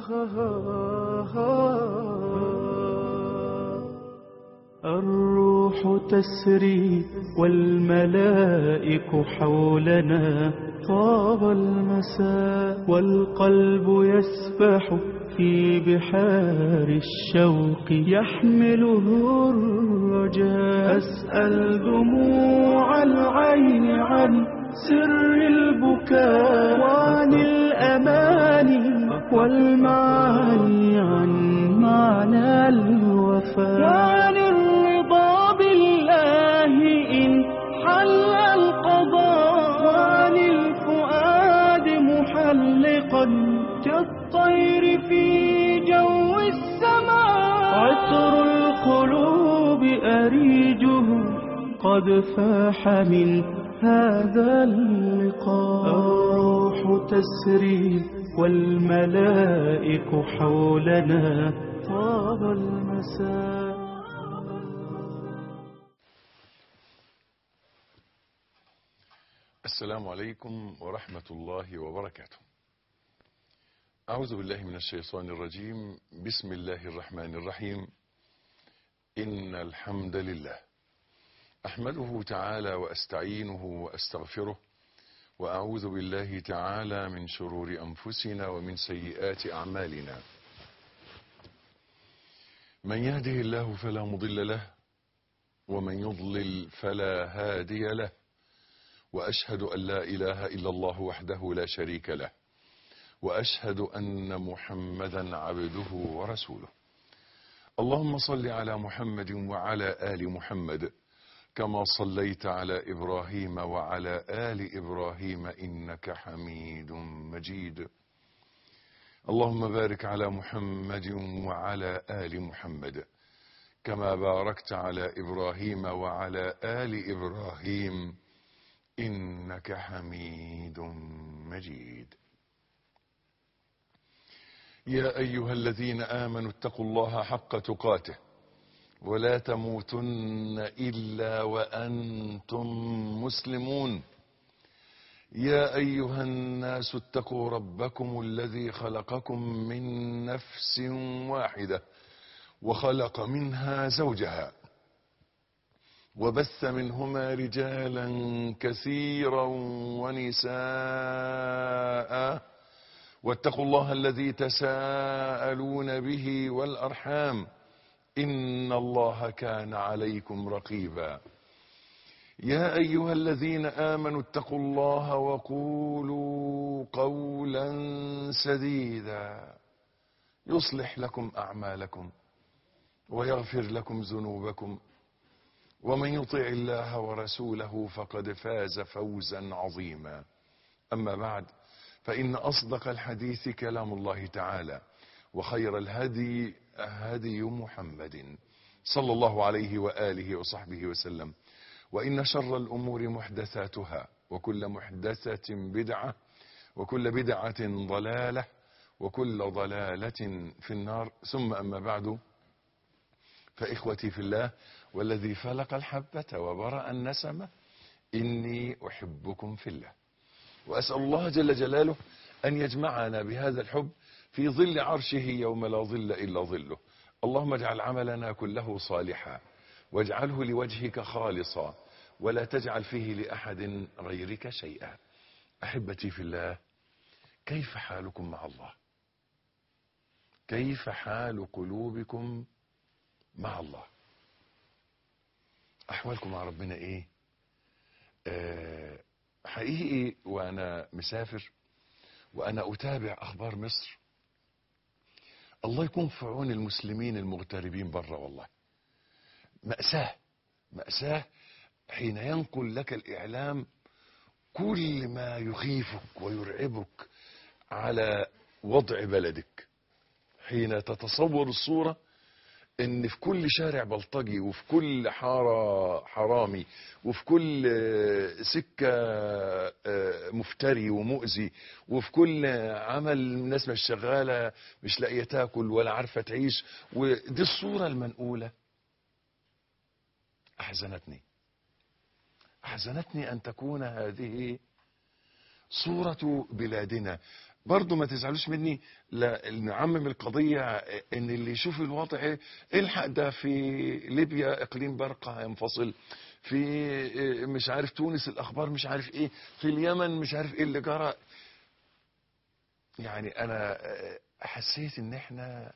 الروح تسري والملائك حولنا، طاب المساء والقلب يسبح في بحار الشوق، يحمله الرجاء. أسأل دموع العين عن سر البكاء، وعن الأماني والمعاني، عن معنى الوفاء، وعن الرضا بالله إن حل القضاء، وعن الفؤاد محلقا كالطير في جو السماء. عطر القلوب أريجه قد فاح من هذا اللقاء. الروح تسري والملائك حولنا، طاب المساء. السلام عليكم ورحمة الله وبركاته. أعوذ بالله من الشيطان الرجيم. بسم الله الرحمن الرحيم. إن الحمد لله أحمده تعالى وأستعينه وأستغفره، وأعوذ بالله تعالى من شرور أنفسنا ومن سيئات أعمالنا. من يهده الله فلا مضل له، ومن يضلل فلا هادي له، وأشهد أن لا إله إلا الله وحده لا شريك له، وأشهد أن محمدا عبده ورسوله. اللهم صل على محمد وعلى آل محمد كما صليت على إبراهيم وعلى آل إبراهيم إنك حميد مجيد. اللهم بارك على محمد وعلى آل محمد كما باركت على إبراهيم وعلى آل إبراهيم إنك حميد مجيد. يا أيها الذين آمنوا اتقوا الله حق تقاته ولا تموتن إلا وأنتم مسلمون. يا أيها الناس اتقوا ربكم الذي خلقكم من نفس واحدة وخلق منها زوجها وبث منهما رجالا كثيرا ونساء، واتقوا الله الذي تساءلون به والأرحام إن الله كان عليكم رقيبا. يا أيها الذين آمنوا اتقوا الله وقولوا قولا سديدا يصلح لكم أعمالكم ويغفر لكم ذنوبكم، ومن يطع الله ورسوله فقد فاز فوزا عظيما. أما بعد، فإن أصدق الحديث كلام الله تعالى، وخير الهدي هدي محمد صلى الله عليه وآله وصحبه وسلم، وإن شر الأمور محدثاتها، وكل محدثة بدعة، وكل بدعة ضلالة، وكل ضلالة في النار. ثم أما بعد، فإخوتي في الله والذي فلق الحبة وبرأ النسمة، إني أحبكم في الله، وأسأل الله جل جلاله أن يجمعنا بهذا الحب في ظل عرشه يوم لا ظل إلا ظله. اللهم اجعل عملنا كله صالحا، واجعله لوجهك خالصا، ولا تجعل فيه لأحد غيرك شيئا. أحبتي في الله، كيف حالكم مع الله؟ كيف حال قلوبكم مع الله؟ أحوالكم مع ربنا إيه؟ حقيقي وأنا مسافر وأنا أتابع أخبار مصر، الله يكون في عون المسلمين المغتربين برا. والله مأساة مأساة حين ينقل لك الإعلام كل ما يخيفك ويرعبك على وضع بلدك، حين تتصور الصورة ان في كل شارع بلطجي، وفي كل حارة حرامي، وفي كل سكة مفتري ومؤذي، وفي كل عمل الناس مش شغالة، مش لاقية تاكل ولا عارفة تعيش، ودي الصورة المنقولة. أحزنتني أن تكون هذه صورة بلادنا. برضو ما تزعلوش مني، لا نعمم القضية، ان اللي يشوف الوضع ايه، الحق ده في ليبيا اقليم برقة هينفصل، في مش عارف تونس الاخبار مش عارف ايه، في اليمن مش عارف ايه اللي جرى. يعني انا حسيت ان احنا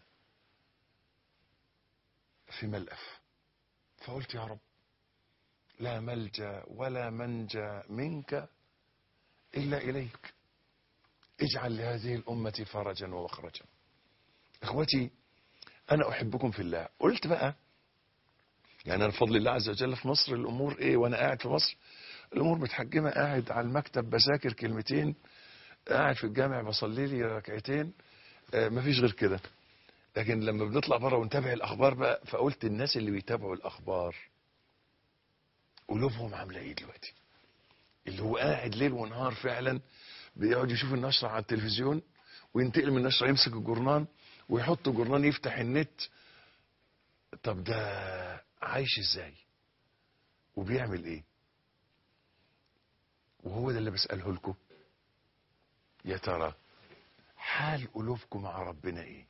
في ملأف، فقلت يا رب لا ملجأ ولا منجا منك الا اليك، اجعل لهذه الامة فرجا ومخرجا. اخوتي انا احبكم في الله. قلت بقى يعني انا بفضل الله عز وجل في مصر الامور ايه، وانا قاعد في مصر الامور متحجمه، قاعد على المكتب بذاكر كلمتين، قاعد في الجامع بصلي لي ركعتين، مفيش غير كده. لكن لما بنطلع بره ونتابع الاخبار بقى، فقلت الناس اللي بيتابعوا الاخبار قلوبهم عامله ايه دلوقتي؟ اللي هو قاعد ليل ونهار فعلا بيقعد يشوف النشره على التلفزيون، وينتقل من النشره يمسك الجورنان ويحط الجورنان يفتح النت. طب ده عايش ازاي وبيعمل ايه؟ وهو ده اللي بسأله لكم، يا ترى حال قلوبكم مع ربنا ايه؟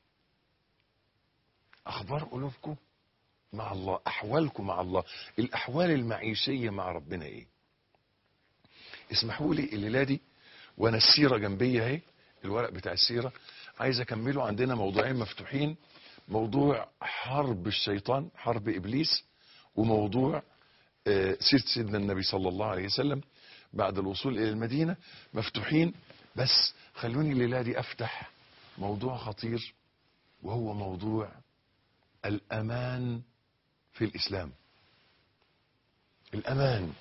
اخبار قلوبكم مع الله، احوالكم مع الله، الاحوال المعيشية مع ربنا ايه؟ اسمحوا لي الليلة دي وانا السيرة جنبي اهي، الورق بتاع السيرة عايز اكمله. عندنا موضوعين مفتوحين، موضوع حرب الشيطان، حرب ابليس، وموضوع سيرة سيدنا النبي صلى الله عليه وسلم بعد الوصول الى المدينة، مفتوحين. بس خلوني الليلة دي افتح موضوع خطير، وهو موضوع الامان في الاسلام. الامان،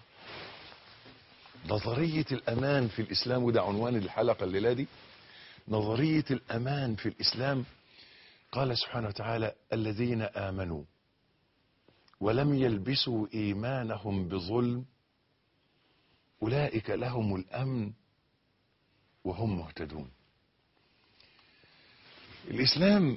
نظرية الامان في الاسلام، وده عنوان الحلقة الليلة دي، نظرية الامان في الاسلام. قال سبحانه وتعالى الذين امنوا ولم يلبسوا ايمانهم بظلم اولئك لهم الامن وهم مهتدون. الاسلام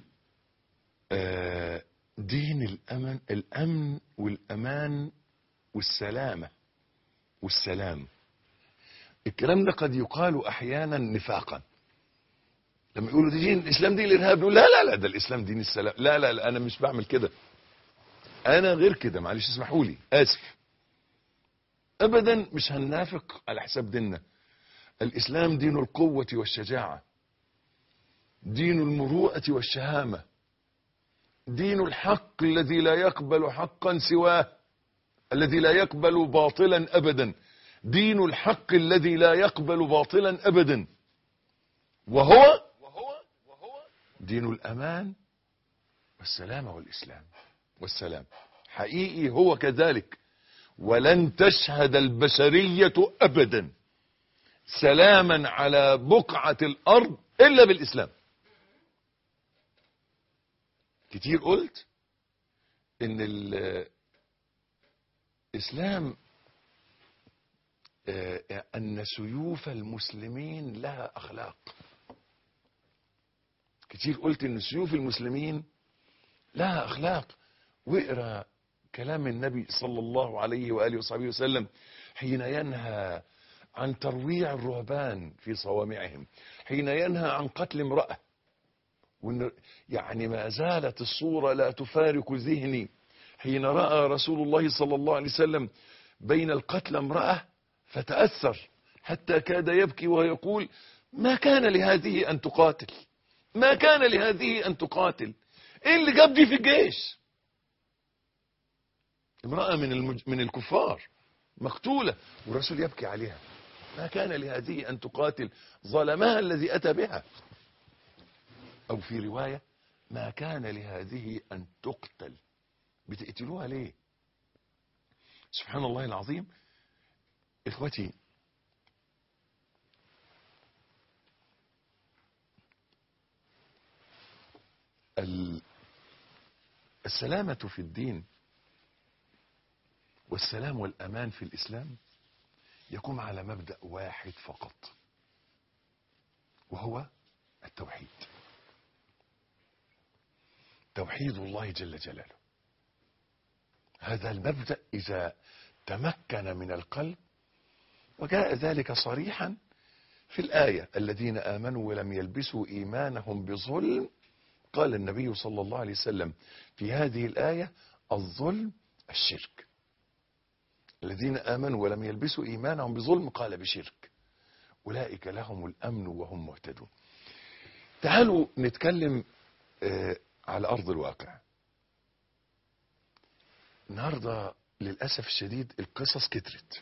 دين الامن والامان والسلامة والسلام. الكلام ده قد يقال احيانا نفاقا، لما يقولوا دي دين الاسلام دين الارهاب، يقول لا لا لا ده الاسلام دين السلام. لا لا لا انا مش بعمل كده، انا غير كده، معلش اسمحوا لي، اسف. ابدا مش هننافق على حساب ديننا. الاسلام دين القوة والشجاعة، دين المروءة والشهامة، دين الحق الذي لا يقبل حقا سواه، الذي لا يقبل باطلا ابدا، دين الحق الذي لا يقبل باطلا ابدا، وهو دين الامان والسلامة والاسلام والسلام. حقيقي هو كذلك، ولن تشهد البشرية ابدا سلاما على بقعة الارض الا بالاسلام. كتير قلت ان الاسلام ان سيوف المسلمين لها اخلاق. كتير قلت ان سيوف المسلمين لها اخلاق. واقرا كلام النبي صلى الله عليه واله وصحبه وسلم حين ينهى عن ترويع الرهبان في صوامعهم، حين ينهى عن قتل امرأة. يعني ما زالت الصورة لا تفارق ذهني، حين رأى رسول الله صلى الله عليه وسلم بين القتل امرأة فتأثر حتى كاد يبكي ويقول ما كان لهذه أن تقاتل، ما كان لهذه أن تقاتل، إيه اللي جاب دي في الجيش؟ امرأة من الكفار مقتولة والرسول يبكي عليها، ما كان لهذه أن تقاتل، ظلمها الذي أتى بها. أو في رواية ما كان لهذه أن تقتل، بتقتلوها ليه؟ سبحان الله العظيم. إخوتي السلامة في الدين والسلام والأمان في الإسلام يقوم على مبدأ واحد فقط، وهو التوحيد، توحيد الله جل جلاله. هذا المبدأ إذا تمكن من القلب، وجاء ذلك صريحا في الآية الذين آمنوا ولم يلبسوا إيمانهم بظلم، قال النبي صلى الله عليه وسلم في هذه الآية الظلم الشرك. الذين آمنوا ولم يلبسوا إيمانهم بظلم قال بشرك أولئك لهم الأمن وهم مهتدون. تعالوا نتكلم على أرض الواقع. النهاردة للأسف الشديد القصص كترت،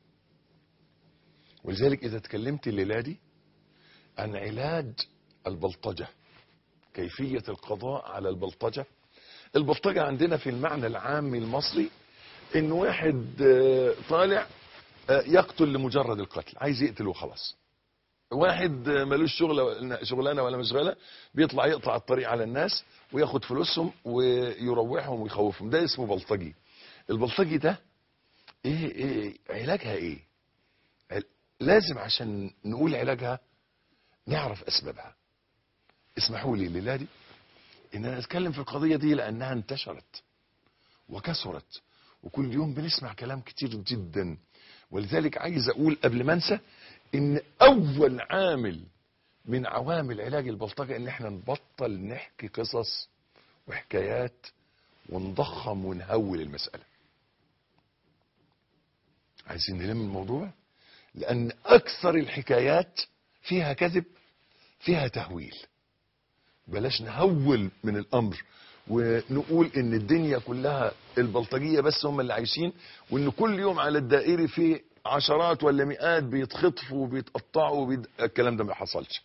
ولذلك إذا تكلمت الليلة دي عن علاج البلطجة، كيفية القضاء على البلطجة. البلطجة عندنا في المعنى العام المصري إن واحد طالع يقتل لمجرد القتل، عايز يقتل وخلاص. واحد ملوش شغلانة ولا مشغلة، بيطلع يقطع الطريق على الناس وياخد فلوسهم ويروحهم ويخوفهم، ده اسمه بلطجي. البلطجي ده ايه علاجها ايه؟ لازم عشان نقول علاجها نعرف اسبابها. اسمحوا لي الليلة دي ان انا اتكلم في القضية دي لانها انتشرت وكثرت، وكل يوم بنسمع كلام كتير جدا. ولذلك عايز اقول قبل ما انسى ان اول عامل من عوامل علاج البلطجة ان احنا نبطل نحكي قصص وحكايات ونضخم ونهول المسألة. عايزين نلم الموضوع، لان اكثر الحكايات فيها كذب، فيها تهويل. بلاش نهول من الامر ونقول ان الدنيا كلها البلطجية بس هم اللي عايشين، وان كل يوم على الدائري في عشرات ولا مئات بيتخطفوا وبيتقطعوا الكلام ده ما حصلش.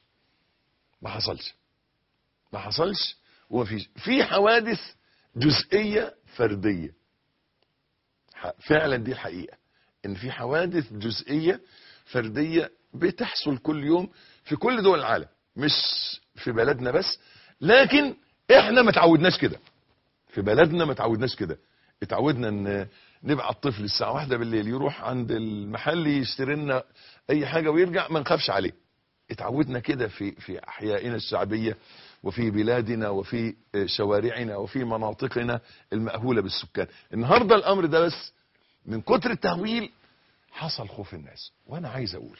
ما حصلش ومفيش. في حوادث جزئية فردية، فعلا دي الحقيقة ان في حوادث جزئية فردية بتحصل كل يوم في كل دول العالم، مش في بلدنا بس. لكن احنا ما تعودناش كده في بلدنا، ما تعودناش كده. اتعودنا ان نبعت طفل الساعة 1 بالليل يروح عند المحل يشتري لنا اي حاجة ويرجع، ما نخافش عليه. اتعودنا كده في احيائنا الشعبية وفي بلادنا وفي شوارعنا وفي مناطقنا المأهولة بالسكان. النهاردة الامر ده بس من كتر التهويل حصل خوف الناس. وانا عايز اقول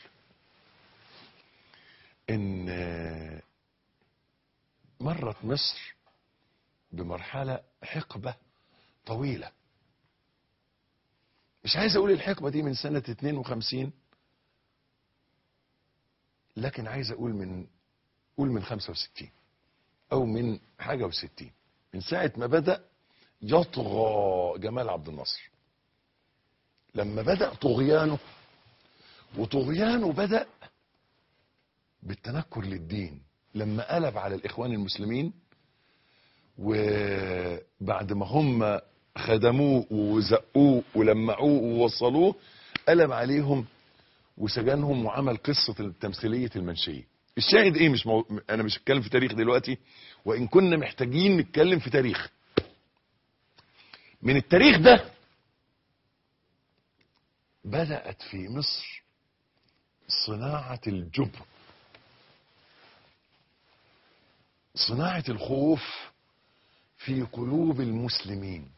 ان مرت مصر بمرحلة حقبة طويلة. مش عايز اقول الحقبة دي من سنة 52، لكن عايز اقول من 65 او من حاجة و60، من ساعة ما بدأ يطغى جمال عبد الناصر. لما بدأ طغيانه، وطغيانه بدأ بالتنكر للدين، لما قلب على الاخوان المسلمين، وبعد ما هم خدموه وزقوه ولمعوه ووصلوه قلب عليهم وسجنهم وعمل قصة تمثيلية المنشية. الشاهد ايه؟ انا مش هتكلم في تاريخ دلوقتي، وان كنا محتاجين نتكلم في تاريخ. من التاريخ ده بدأت في مصر صناعة الجبر، صناعة الخوف في قلوب المسلمين.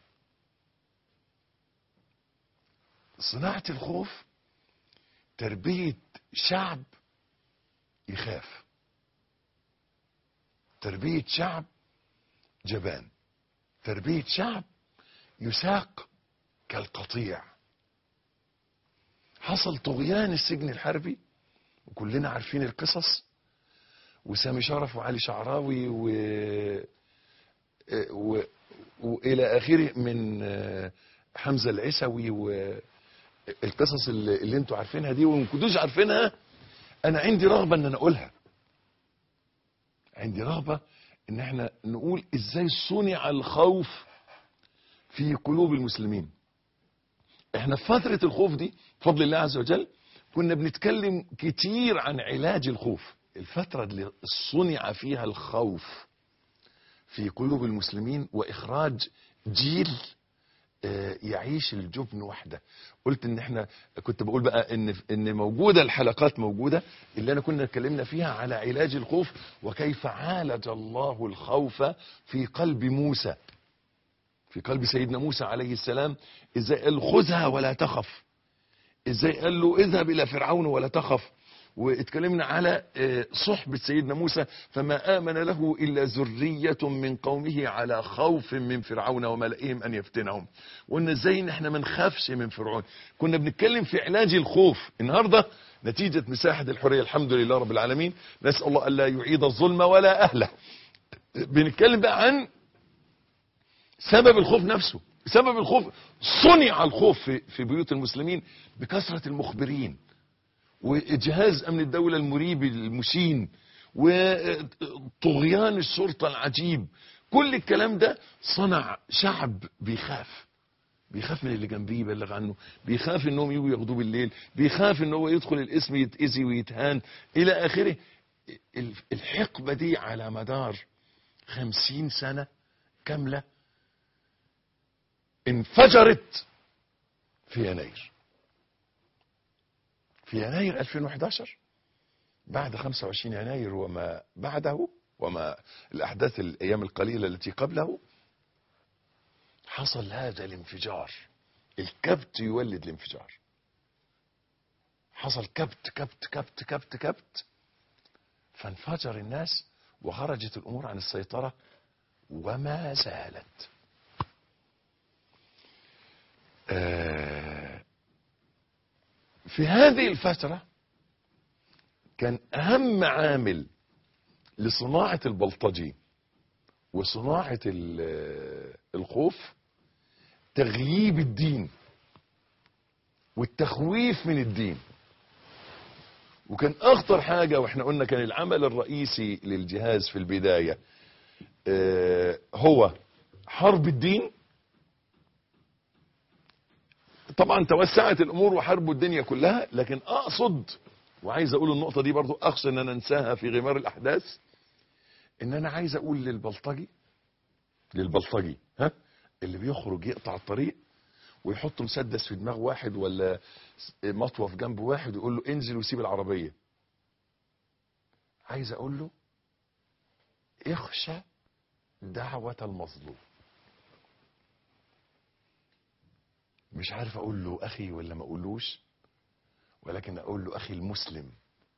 صناعة الخوف، تربية شعب يخاف، تربية شعب جبان، تربية شعب يساق كالقطيع. حصل طغيان السجن الحربي وكلنا عارفين القصص، وسامي شرف وعلي شعراوي وإلى آخره من حمزة العسوي، والقصص اللي انتوا عارفينها دي وما كنتوش عارفينها. أنا عندي رغبة ان انا اقولها، عندي رغبة ان احنا نقول ازاي صنع الخوف في قلوب المسلمين. احنا في فترة الخوف دي بفضل الله عز وجل كنا بنتكلم كتير عن علاج الخوف. الفترة اللي صنع فيها الخوف في قلوب المسلمين واخراج جيل يعيش الجبن وحده. قلت ان احنا كنت بقول بقى ان موجودة الحلقات موجودة اللي انا كنا اتكلمنا فيها على علاج الخوف وكيف عالج الله الخوف في قلب موسى، في قلب سيدنا موسى عليه السلام. ازاي قال له خذها ولا تخف، ازاي قال له اذهب الى فرعون ولا تخف، واتكلمنا على صحبة سيدنا موسى، فما آمن له إلا ذرية من قومه على خوف من فرعون وملئهم أن يفتنهم. وقلنا ازاي ان احنا ما نخافش من فرعون. كنا بنتكلم في علاج الخوف. النهاردة نتيجة مساحة الحرية الحمد لله رب العالمين، نسأل الله ألا يعيد الظلم ولا أهله. بنتكلم بقى عن سبب الخوف نفسه. سبب الخوف، صنع الخوف في بيوت المسلمين بكثرة المخبرين وجهاز أمن الدولة المريب المشين وطغيان الشرطة العجيب. كل الكلام ده صنع شعب بيخاف من اللي جنبيه يبلغ عنه، بيخاف انهم يجوا ياخدوه بالليل، بيخاف ان هو يدخل الاسم يتأذي ويتهان الى اخره. الحقبة دي على مدار 50 سنة كاملة انفجرت في يناير. في يناير 2011 بعد 25 يناير وما بعده وما الأحداث الأيام القليلة التي قبله، حصل هذا الانفجار. الكبت يولد الانفجار. حصل كبت كبت كبت كبت كبت، فانفجر الناس وخرجت الأمور عن السيطرة وما زالت. في هذه الفترة كان أهم عامل لصناعة البلطجي وصناعة الخوف تغييب الدين والتخويف من الدين. وكان أخطر حاجة، واحنا قلنا كان العمل الرئيسي للجهاز في البداية هو حرب الدين. طبعا توسعت الامور وحاربوا الدنيا كلها، لكن اقصد وعايز اقول النقطة دي برضو، اخشى ان انا انساها في غمار الاحداث، ان انا عايز اقول للبلطجي ها اللي بيخرج يقطع الطريق ويحط مسدس في دماغ واحد ولا مطوة في جنب واحد ويقول له انزل وسيب العربية، عايز اقول له اخشى دعوة المظلوم. مش عارف اقول له اخي ولا ما اقولوش، ولكن اقول له اخي المسلم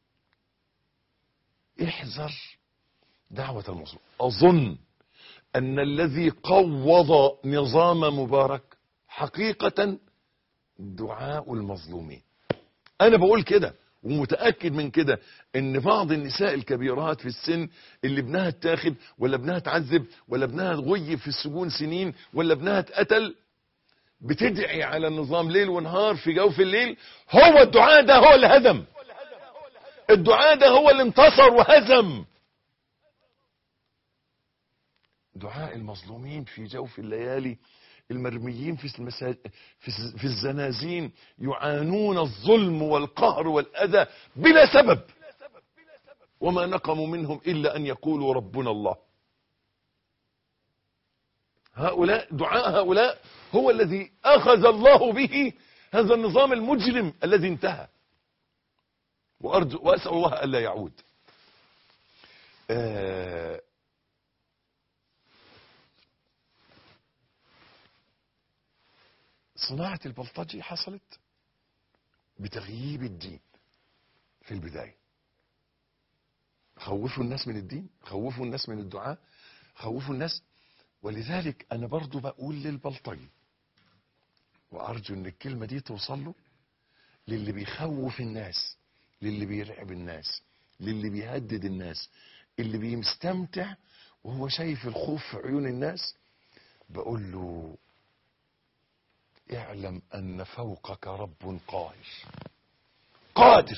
احذر دعوة المظلوم. اظن ان الذي قوض نظام مبارك حقيقة دعاء المظلومين. انا بقول كده ومتأكد من كده، ان بعض النساء الكبيرات في السن اللي ابنها اتاخد ولا ابنها اتعذب ولا ابنها غيب في السجون سنين ولا ابنها اتقتل بتدعي على النظام ليل ونهار في جوف الليل. هو الدعاء ده هو اللي هزم، الدعاء ده هو اللي انتصر وهزم. دعاء المظلومين في جوف الليالي، المرميين في الزنازين يعانون الظلم والقهر والأذى بلا سبب، وما نقموا منهم إلا أن يقولوا ربنا الله. دعاء هؤلاء هو الذي أخذ الله به هذا النظام المجرم الذي انتهى، وأسأل الله ألا يعود. صناعة البلطجي حصلت بتغييب الدين في البداية. خوفوا الناس من الدين، خوفوا الناس من الدعاء، خوفوا الناس. ولذلك أنا برضو بقول للبلطجي، وأرجو أن الكلمة دي توصل له، للي بيخوف الناس، للي بيرعب الناس، للي بيهدد الناس، اللي بيستمتع وهو شايف الخوف في عيون الناس، بقول له اعلم أن فوقك رب قادر.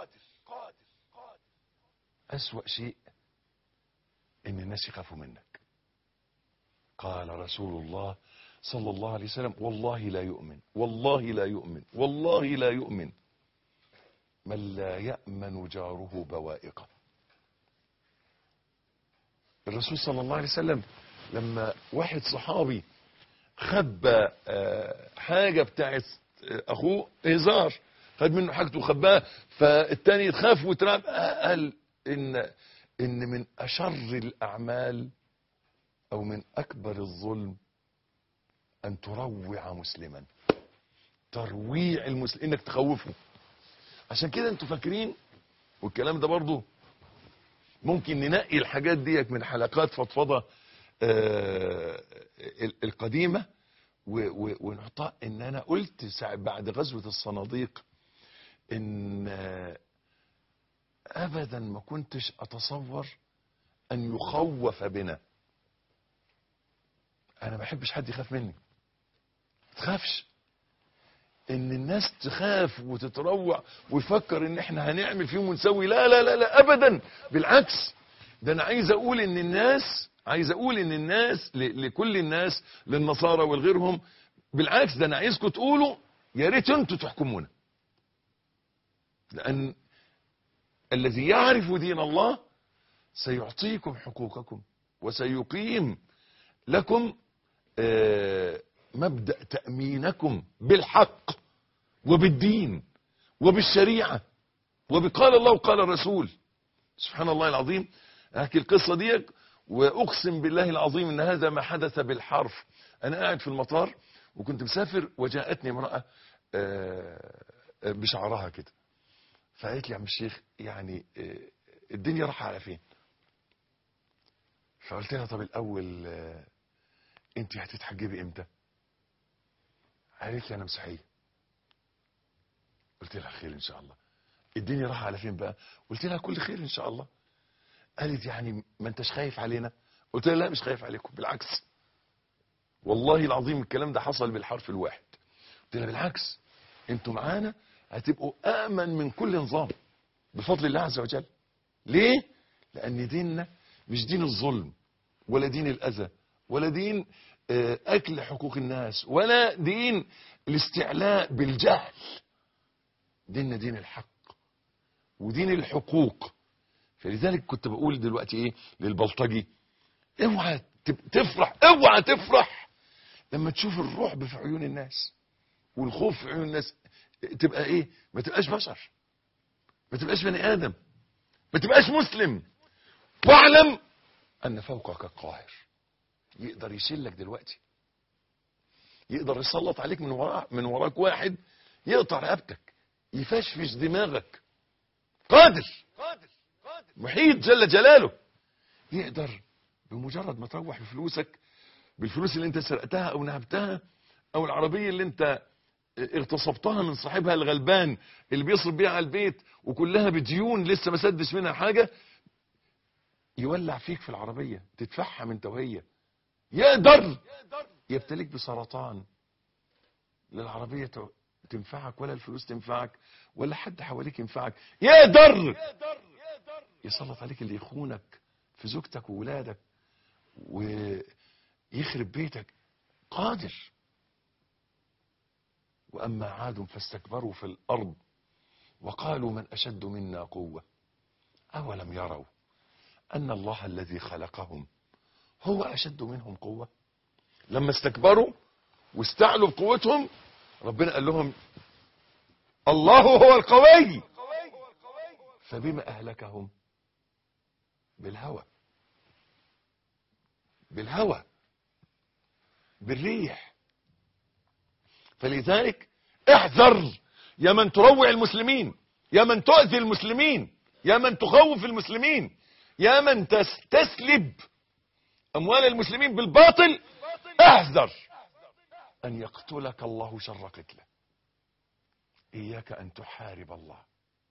أسوأ شيء إن الناس يخافوا منك. قال رسول الله صلى الله عليه وسلم والله لا يؤمن من لا يأمن جاره بوائقه. الرسول صلى الله عليه وسلم لما واحد صحابي خبى حاجة بتاعت اخوه هزار، خد منه حاجته وخباها، فالتاني يتخاف وتراب، قال ان من اشر الاعمال او من اكبر الظلم ان تروع مسلما. ترويع المسلم انك تخوفه. عشان كده انتوا فاكرين والكلام ده برضو ممكن ننقي الحاجات ديك من حلقات فضفضة القديمة ونحطها. ان انا قلت بعد غزوة الصناديق ان ابدا ما كنتش اتصور ان يخوف بنا. انا ما بحبش حد يخاف مني، ما تخافش. ان الناس تخاف وتتروع ويفكر ان احنا هنعمل فيهم ونسوي، لا لا لا لا ابدا، بالعكس. ده انا عايز اقول ان الناس لكل الناس، للنصارى ولغيرهم، بالعكس ده انا عايزكم تقولوا يا ريت انتوا تحكمونا. لان الذي يعرف دين الله سيعطيكم حقوقكم وسيقيم لكم مبدأ تأمينكم بالحق وبالدين وبالشريعة وبقال الله وقال الرسول. سبحان الله العظيم. احكي القصة دي واقسم بالله العظيم ان هذا ما حدث بالحرف. انا قاعد في المطار وكنت مسافر وجاءتني امرأة بشعرها كده، فقالت لي يا عم الشيخ يعني الدنيا راح على فين؟ فقلت لها طب الاول انت هتتحجبي امتى؟ قالت لي انا مسيحيه. قلت لها خير ان شاء الله. الدنيا راح على فين بقى؟ قلت لها كل خير ان شاء الله. قالت يعني ما انتش خايف علينا؟ قلت لها لا مش خايف عليكم، بالعكس والله العظيم الكلام ده حصل بالحرف الواحد. قلت لها بالعكس انتوا معانا هتبقوا امن من كل نظام بفضل الله عز وجل. ليه؟ لان ديننا مش دين الظلم ولا دين الاذى ولا دين اكل حقوق الناس ولا دين الاستعلاء بالجهل. ديننا دين الحق ودين الحقوق. فلذلك كنت بقول دلوقتي ايه للبلطجي، اوعى تفرح لما تشوف الرعب في عيون الناس والخوف في عيون الناس. تبقى ايه؟ ما تبقاش بشر، ما تبقاش بني ادم، ما تبقاش مسلم. واعلم ان فوقك القاهر يقدر يشيلك دلوقتي، يقدر يسلط عليك من وراك واحد يقطع رقبتك، يفشفش دماغك. قادر محيط جل جلاله. يقدر بمجرد ما تروح بفلوسك، بالفلوس اللي انت سرقتها او نهبتها او العربية اللي انت اغتصبتها من صاحبها الغلبان اللي بيصرف بيها على البيت وكلها بديون لسه ما سدش منها حاجة، يولع فيك في العربية تتفحم انت وهي. يقدر يبتليك بسرطان، لا العربية تنفعك ولا الفلوس تنفعك ولا حد حواليك ينفعك. يقدر يسلط عليك اللي يخونك في زوجتك وولادك ويخرب بيتك. قادر. وأما عاد فاستكبروا في الأرض وقالوا من أشد منا قوة أولم يروا أن الله الذي خلقهم هو أشد منهم قوة. لما استكبروا واستعلوا بقوتهم ربنا قال لهم الله هو القوي. فبما أهلكهم؟ بالهوى، بالريح. فلذلك احذر يا من تروع المسلمين، يا من تؤذي المسلمين، يا من تخوف المسلمين، يا من تسلب أموال المسلمين بالباطل. احذر أن يقتلك الله شر قتله. إياك أن تحارب الله،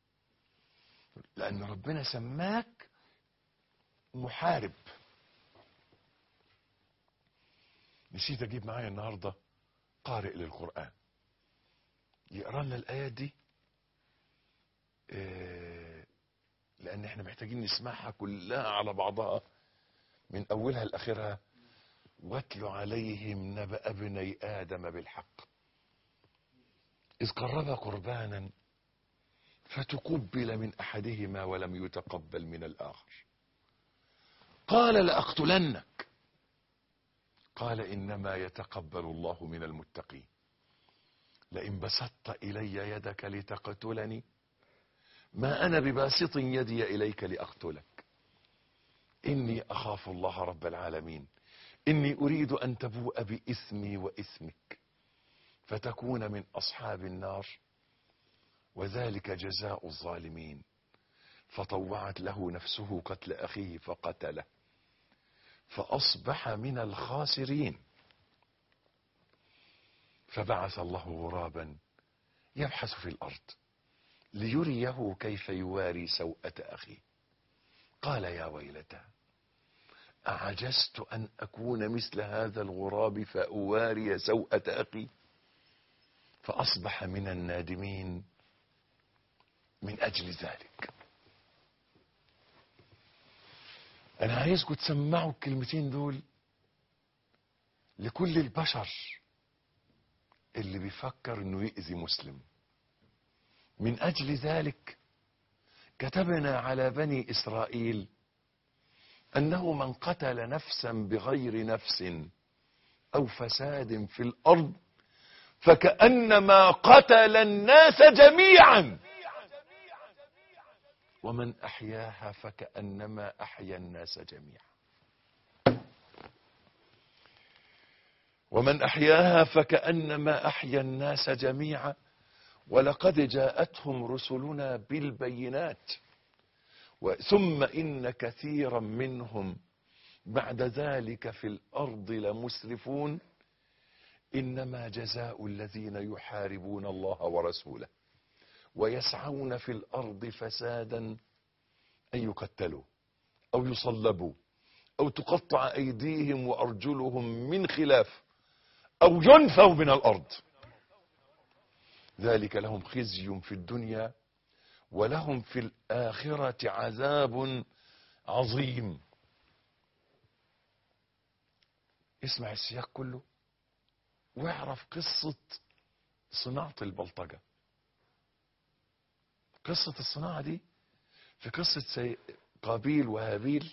لأن ربنا سماك محارب. نسيت أجيب معايا النهاردة قارئ للقرآن يقرأ لنا الآيات دي، لأن احنا محتاجين نسمعها كلها على بعضها من أولها لآخرها. واتل عليهم نبأ ابني آدم بالحق إذ قربا قربانا فتقبل من أحدهما ولم يتقبل من الآخر قال لأقتلنك قال إنما يتقبل الله من المتقين لئن بسطت إلي يدك لتقتلني ما أنا بباسط يدي إليك لأقتلك إني أخاف الله رب العالمين إني أريد أن تبوء بإثمي وإثمك فتكون من أصحاب النار وذلك جزاء الظالمين فطوعت له نفسه قتل أخيه فقتله فأصبح من الخاسرين. فبعث الله غرابا يبحث في الأرض ليريه كيف يواري سوءة أخيه قال يا ويلتى أعجزت أن أكون مثل هذا الغراب فأواري سوءة أخي فأصبح من النادمين من أجل ذلك. أنا عايزكم تسمعوا الكلمتين دول لكل البشر اللي بيفكر إنه يؤذي مسلم. من أجل ذلك كتبنا على بني إسرائيل أنه من قتل نفسا بغير نفس أو فساد في الأرض فكأنما قتل الناس جميعا ومن أحياها فكأنما أحيا الناس جميعا. ومن أحياها فكأنما أحيا الناس جميعا ولقد جاءتهم رسلنا بالبينات ثم إن كثيرا منهم بعد ذلك في الأرض لمسرفون إنما جزاء الذين يحاربون الله ورسوله ويسعون في الأرض فسادا أن يقتلوا أو يصلبوا أو تقطع أيديهم وأرجلهم من خلاف أو ينفوا من الأرض ذلك لهم خزي في الدنيا ولهم في الآخرة عذاب عظيم. اسمع السياق كله واعرف قصة صناعة البلطجة. قصة الصناعة دي في قصة قابيل وهابيل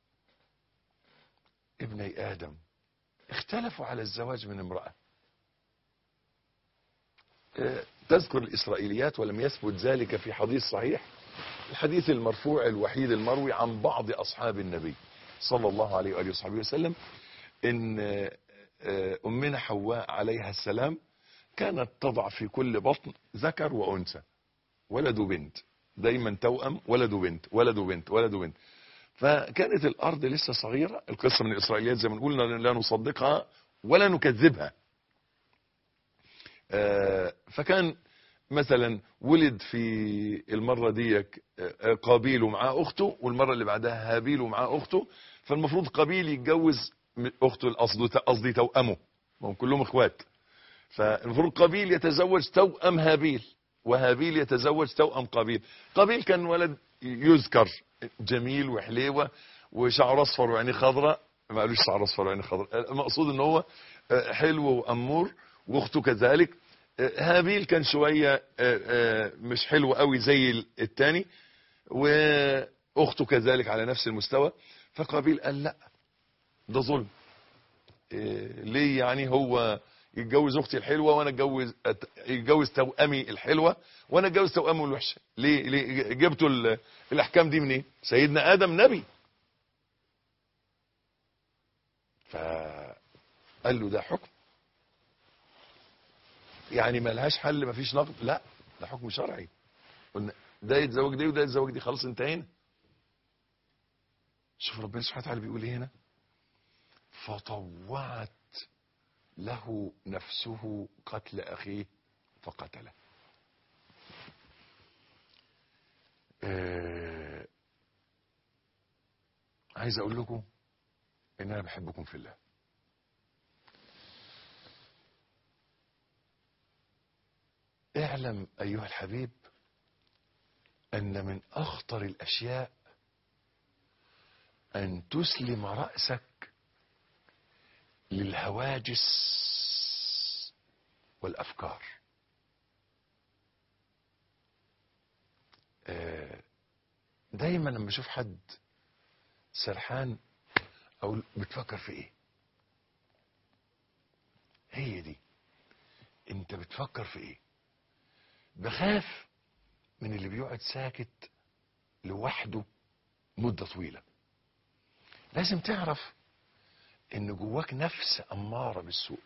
ابني آدم اختلفوا على الزواج من امرأة. تذكر الإسرائيليات ولم يثبت ذلك في حديث صحيح. الحديث المرفوع الوحيد المروي عن بعض أصحاب النبي صلى الله عليه وآله وصحبه وسلم إن أمنا حواء عليها السلام كانت تضع في كل بطن ذكر وأنثى ولد وبنت دايما توأم ولد وبنت ولد وبنت ولد وبنت. فكانت الأرض لسه صغيرة. القصة من الإسرائيليات زي ما نقول لا نصدقها ولا نكذبها. فكان مثلا ولد في المرة دي قابيل ومعاه أخته والمرة اللي بعدها هابيل ومعاه أخته. فالمفروض قابيل يتجوز أخته قصدي توأمه هم كلهم اخوات. فالمفروض قابيل يتزوج توأم هابيل وهابيل يتزوج توأم قابيل. قابيل كان ولد يذكر جميل وحليوة وشعر اصفر وعينيه خضراء. ما قالوش شعر اصفر وعينيه خضراء المقصود ان هو حلو وامور واخته كذلك. هابيل كان شوية مش حلو قوي زي التاني واخته كذلك على نفس المستوى. فقابيل قال لا ده ظلم. ليه يعني هو يتجوز اختي الحلوه وانا يتجوز توامي الحلوه وانا اتجوز توامي الوحشه؟ ليه جبتوا الاحكام دي منين؟ سيدنا ادم نبي. فقال له ده حكم يعني ما لهاش حل ما فيش نقد. لا ده حكم شرعي. قلنا ده يتزوج دي وده يتزوج دي خلاص انتهينا. شوف ربنا سبحانه وتعالى بيقول ايه هنا فطوعت له نفسه قتل أخيه فقتله. عايز أقول لكم إن أنا بحبكم في الله. اعلم أيها الحبيب أن من أخطر الأشياء أن تسلم رأسك للهواجس والأفكار. دايما لما اشوف حد سرحان اقول بتفكر في ايه؟ هي دي انت بتفكر في ايه؟ بخاف من اللي بيقعد ساكت لوحده مدة طويلة. لازم تعرف ان جواك نفس امارة بالسوء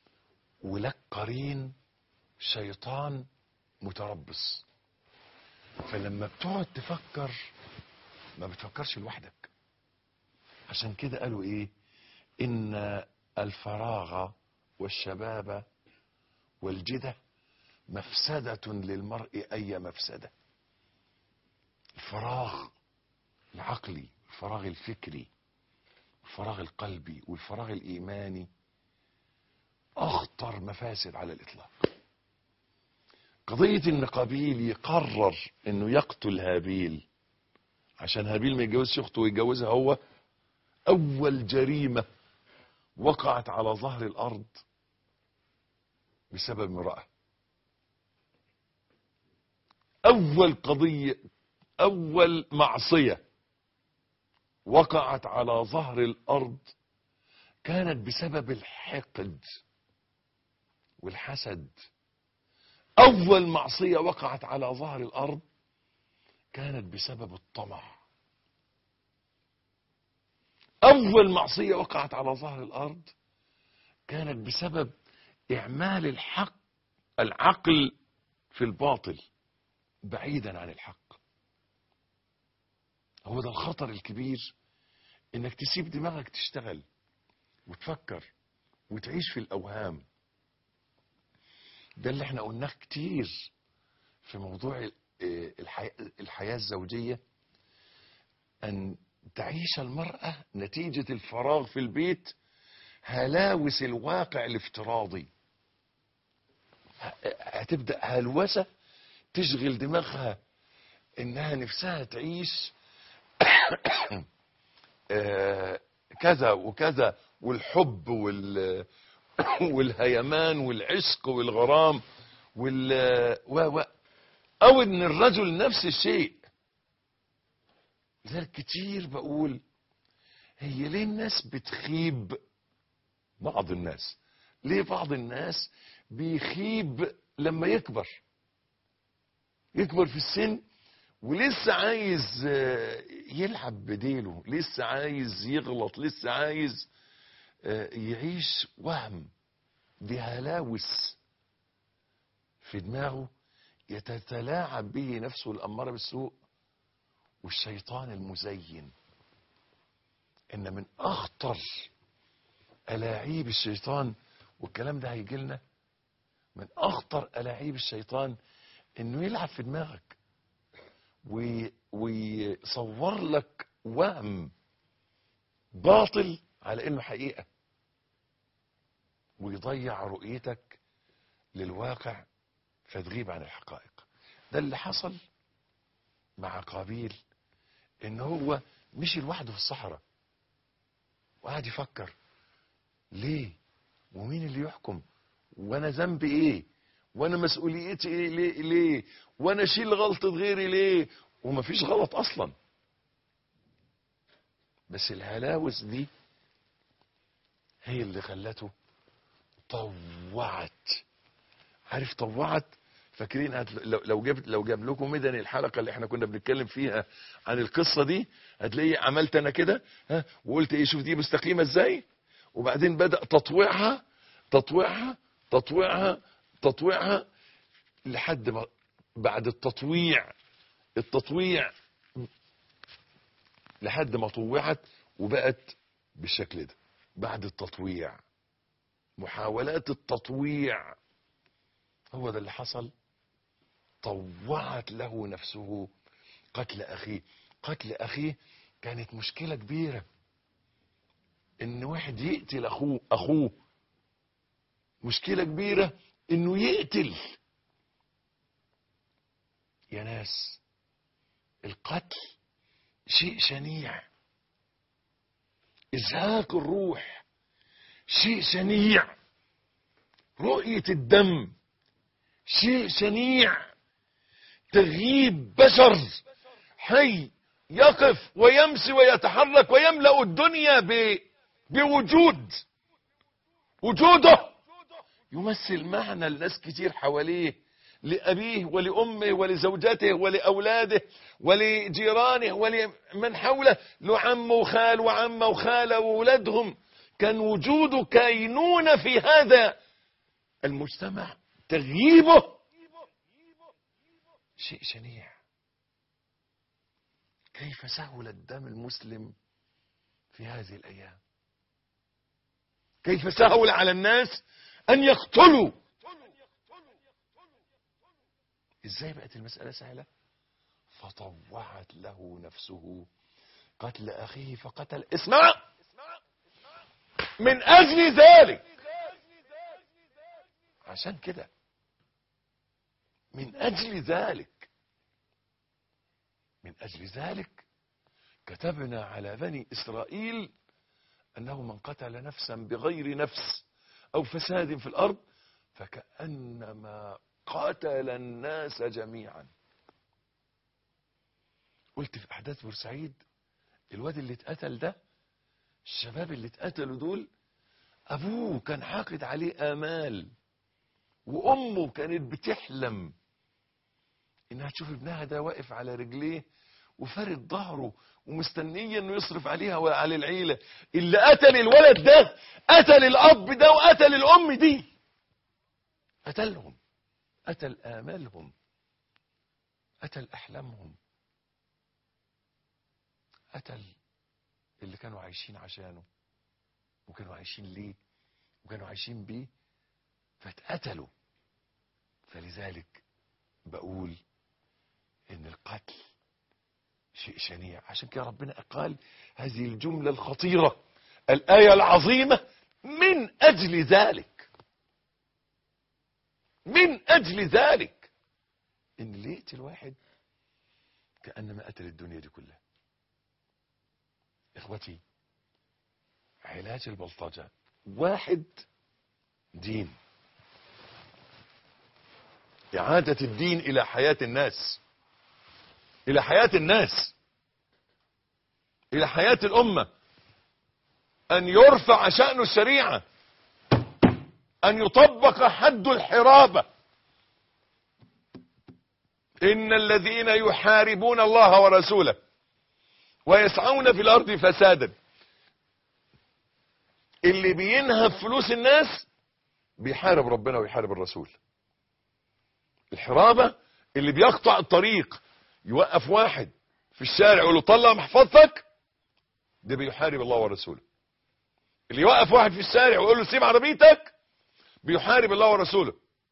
ولك قرين شيطان متربص. فلما بتقعد تفكر ما بتفكرش لوحدك. عشان كده قالوا ايه؟ ان الفراغ والشباب والجدة مفسدة للمرء اي مفسدة. الفراغ العقلي، الفراغ الفكري، الفراغ القلبي، والفراغ الايماني اخطر مفاسد على الاطلاق. قضية ان قابيل يقرر انه يقتل هابيل عشان هابيل ما يتجوزش اخته ويتجوزها هو، اول جريمة وقعت على ظهر الارض بسبب امرأة. اول قضية، اول معصية وقعت على ظهر الارض كانت بسبب الحقد والحسد. اول معصية وقعت على ظهر الارض كانت بسبب الطمع. اول معصية وقعت على ظهر الارض كانت بسبب اعمال العقل في الباطل بعيدا عن الحق. هو ده الخطر الكبير، انك تسيب دماغك تشتغل وتفكر وتعيش في الاوهام. ده اللي احنا قلناه كتير في موضوع الحياة الزوجية، ان تعيش المرأة نتيجة الفراغ في البيت هلاوس الواقع الافتراضي. هتبدأ هلوسة تشغل دماغها انها نفسها تعيش كذا وكذا، والحب والهيمان والعشق والغرام او ان الرجل نفس الشيء. لذلك كتير بقول هي ليه الناس بتخيب؟ بعض الناس، ليه بعض الناس بيخيب لما يكبر في السن ولسه عايز يلعب بديله، لسه عايز يغلط، لسه عايز يعيش وهم. دي هلاوس في دماغه يتلاعب به نفسه الأمارة بالسوء والشيطان المزين. إن من أخطر ألاعيب الشيطان، والكلام ده هيجي لنا، من أخطر ألاعيب الشيطان إنه يلعب في دماغك ويصور لك وهم باطل على إنه حقيقة، ويضيع رؤيتك للواقع فتغيب عن الحقائق. ده اللي حصل مع قابيل، إن هو مشي لوحده في الصحراء وقعد يفكر ليه ومين اللي يحكم وانا ذنبي ايه وانا مسؤوليتي ايه، ليه وانا اشيل غلطة غيري ليه، ومفيش غلط اصلا. بس الهلاوس دي هي اللي خلته طوعت. عارف طوعت؟ فاكرين لو جاب لكم مدن الحلقة اللي احنا كنا بنتكلم فيها عن القصة دي، هتلاقي عملت انا كده وقلت ايه، شوف دي مستقيمة ازاي، وبعدين بدأ تطويعها لحد ما بعد التطويع لحد ما طوعت وبقت بالشكل ده. بعد التطويع، محاولات التطويع، هو ده اللي حصل. طوعت له نفسه قتل أخيه كانت مشكلة كبيرة، ان واحد يقتل اخوه مشكلة كبيرة، انه يقتل. يا ناس القتل شيء شنيع، ازهاق الروح شيء شنيع، رؤية الدم شيء شنيع، تغييب بشر حي يقف ويمشي ويتحرك ويملأ الدنيا وجوده يمثل معنى لناس كتير حواليه، لأبيه ولأمه ولزوجته ولأولاده ولجيرانه ولمن حوله، لعم وخال وعمه وخالة وولادهم. كان وجوده كينونة في هذا المجتمع، تغييبه شيء شنيع. كيف سهل الدم المسلم في هذه الأيام؟ كيف سهل على الناس أن يقتلوا؟ إزاي بقت المسألة سهلة؟ فطوعت له نفسه قتل أخيه فقتل. اسمع، من أجل ذلك، عشان كده، من أجل ذلك كتبنا على بني إسرائيل أنه من قتل نفسا بغير نفس أو فساد في الأرض فكأنما قتل الناس جميعا. قلت في أحداث بورسعيد، الواد اللي اتقتل ده، الشباب اللي اتقتلوا دول، أبوه كان حاقد عليه آمال، وأمه كانت بتحلم إنها تشوف ابنها ده واقف على رجليه وفارد ظهره ومستنية إنه يصرف عليها وعلى العيلة. اللي قتل الولد ده قتل الأب ده وقتل الأم دي، قتلهم، قتل آمالهم، قتل أحلامهم، قتل اللي كانوا عايشين عشانه وكانوا عايشين ليه وكانوا عايشين بيه، فاتقتلوا. فلذلك بقول ان القتل شيء شنيع. عشان كده ربنا قال هذه الجملة الخطيرة، الآية العظيمة: من أجل ذلك، من أجل ذلك. ان اللي يقتل واحد كأنما قتل الدنيا دي كلها. اخوتي، علاج البلطجة واحد: دين، إعادة الدين إلى حياة الناس، إلى حياة الناس، إلى حياة الأمة، أن يرفع شأن الشريعة، أن يطبق حد الحرابة. إن الذين يحاربون الله ورسوله ويسعون في الأرض فسادا، اللي بينهب فلوس الناس بيحارب ربنا ويحارب الرسول. الحرابة اللي بيقطع الطريق، يوقف واحد في الشارع يقول له طلع محفظتك، ده بيحارب الله ورسوله. اللي يوقف واحد في الشارع ويقول له سيب عربيتك، بيحارب الله ورسوله.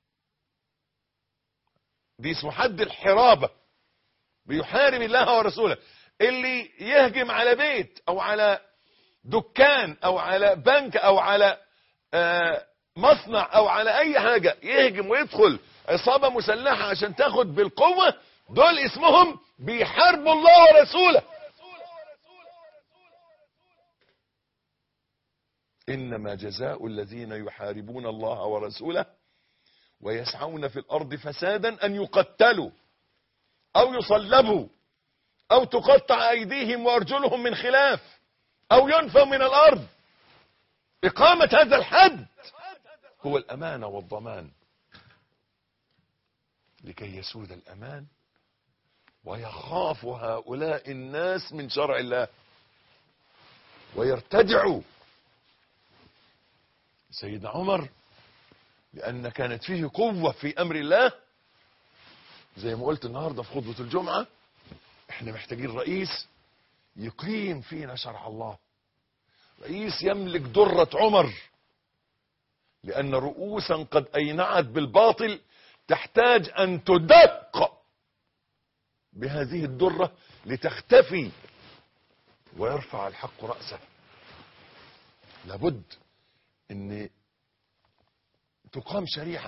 دي اسمه حد الحرابة، بيحارب الله ورسوله. اللي يهجم على بيت او على دكان او على بنك او على مصنع او على اي حاجة، يهجم ويدخل عصابة مسلحة عشان تاخد بالقوة، دول اسمهم بيحاربوا الله ورسوله. إنما جزاء الذين يحاربون الله ورسوله ويسعون في الأرض فسادا أن يقتلوا أو يصلبوا أو تقطع أيديهم وأرجلهم من خلاف أو ينفوا من الأرض. إقامة هذا الحد هو الأمانة والضمان، لكي يسود الأمان ويخاف هؤلاء الناس من شرع الله ويرتدعوا. سيدنا عمر لأن كانت فيه قوة في أمر الله، زي ما قلت النهاردة في خطبة الجمعة، احنا محتاجين رئيس يقيم فينا شرع الله، رئيس يملك درة عمر، لأن رؤوسا قد أينعت بالباطل تحتاج أن تدق بهذه الدرة لتختفي ويرفع الحق رأسه. لابد ان تقام شريعة،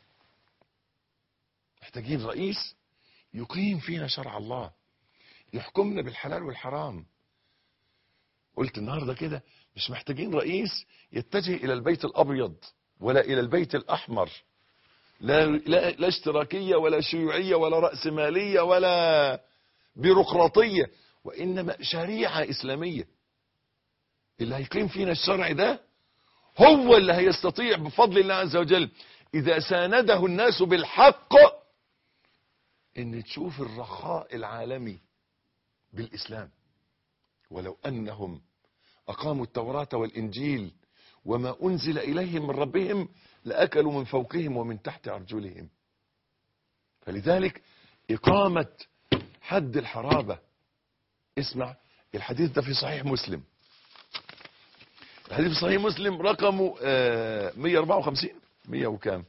محتاجين رئيس يقيم فينا شرع الله، يحكمنا بالحلال والحرام. قلت النهاردة كده، مش محتاجين رئيس يتجه الى البيت الابيض ولا الى البيت الاحمر، لا اشتراكية ولا شيوعية ولا رأسمالية ولا بيروقراطية، وانما شريعة اسلامية. اللي هيقيم فينا الشرع ده هو اللي هيستطيع بفضل الله عز وجل، اذا سانده الناس بالحق، ان تشوف الرخاء العالمي بالاسلام. ولو انهم اقاموا التوراة والانجيل وما انزل اليهم من ربهم لاكلوا من فوقهم ومن تحت ارجلهم. فلذلك اقامة حد الحرابة اسمع الحديث ده في صحيح مسلم. الحديث في صحيح مسلم رقمه 154 100 وكام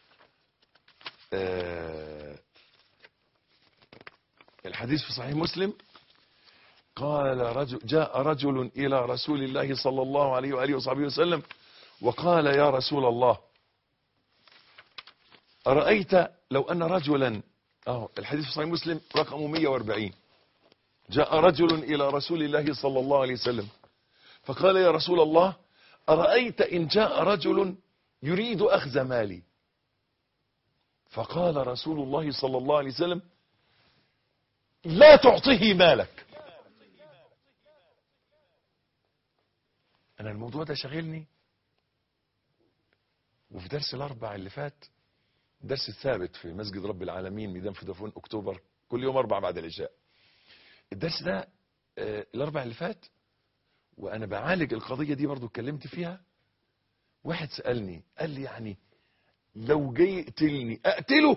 الحديث في صحيح مسلم. قال جاء رجل إلى رسول الله صلى الله عليه وآله وصحبه وسلم وقال يا رسول الله أرأيت لو أن رجلا الحديث في صحيح مسلم رقمه 140. جاء رجل إلى رسول الله صلى الله عليه وسلم فقال يا رسول الله أرأيت إن جاء رجل يريد أخذ مالي. فقال رسول الله صلى الله عليه وسلم لا تعطيه مالك. أنا الموضوع ده شغلني، وفي درس الأربع اللي فات درس الثابت في مسجد رب العالمين ميدان فودافون أكتوبر كل يوم 4 بعد العشاء. الدرس ده الأربع اللي فات وأنا بعالج القضية دي برضو اتكلمت فيها. واحد سألني قال لي يعني لو جاي يقتلني أقتله؟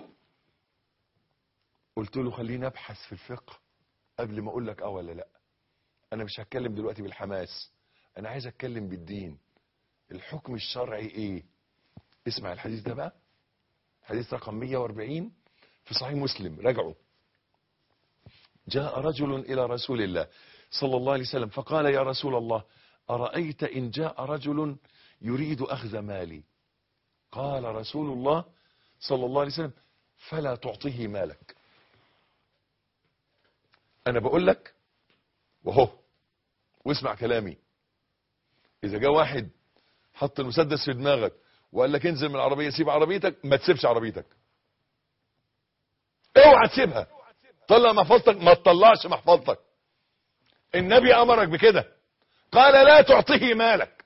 قلت له خليني أبحث في الفقه قبل ما أقول لك ولا لا. أنا مش هتكلم دلوقتي بالحماس، أنا عايز أتكلم بالدين. الحكم الشرعي إيه؟ اسمع الحديث ده بقى، حديث رقم 140 في صحيح مسلم، راجعوا. جاء رجل إلى رسول الله صلى الله عليه وسلم فقال يا رسول الله أرأيت إن جاء رجل يريد أخذ مالي. قال رسول الله صلى الله عليه وسلم فلا تعطيه مالك. أنا بقول لك وهو واسمع كلامي، إذا جاء واحد حط المسدس في دماغك وقال لك انزل من العربية سيب عربيتك، ما تسيبش عربيتك، اوعى تسيبها. طلع محفظتك، ما تطلعش محفظتك. النبي أمرك بكده، قال لا تعطيه مالك.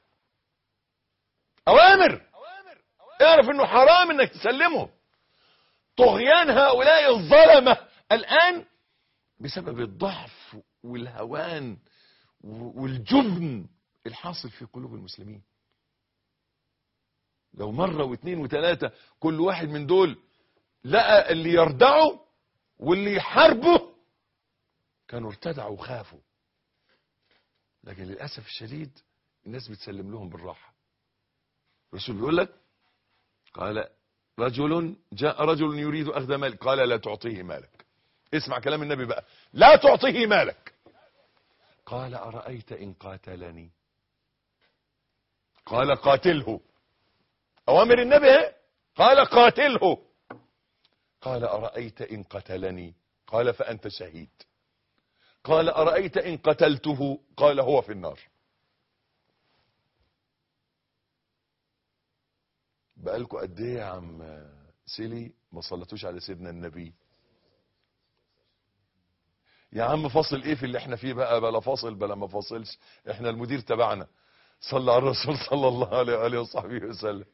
أوامر، اعرف انه حرام انك تسلمه. طغيان هؤلاء الظلمة الآن بسبب الضعف والهوان والجبن الحاصل في قلوب المسلمين. لو مرة واثنين وثلاثة كل واحد من دول لقى اللي يردعه واللي يحاربه كانوا ارتدعوا وخافوا، لكن للأسف الشديد الناس بتسلم لهم بالراحة. الرسول بيقول لك قال جاء رجل يريد أخذ مالك قال لا تعطيه مالك. اسمع كلام النبي بقى، لا تعطيه مالك. قال أرأيت إن قاتلني. قال قاتله. أوامر النبي قال قاتله. قال أرأيت إن قتلني. قال فأنت شهيد. قال أرأيت إن قتلته. قال هو في النار. بقالكوا قد ايه يا عم سيلي ما صلتوش على سيدنا النبي؟ يا عم فاصل ايه في اللي احنا فيه بقى؟ بلا فاصل بلا ما فاصلش، احنا المدير تبعنا. صلى على الرسول صلى الله عليه وآله وصحبه وسلم.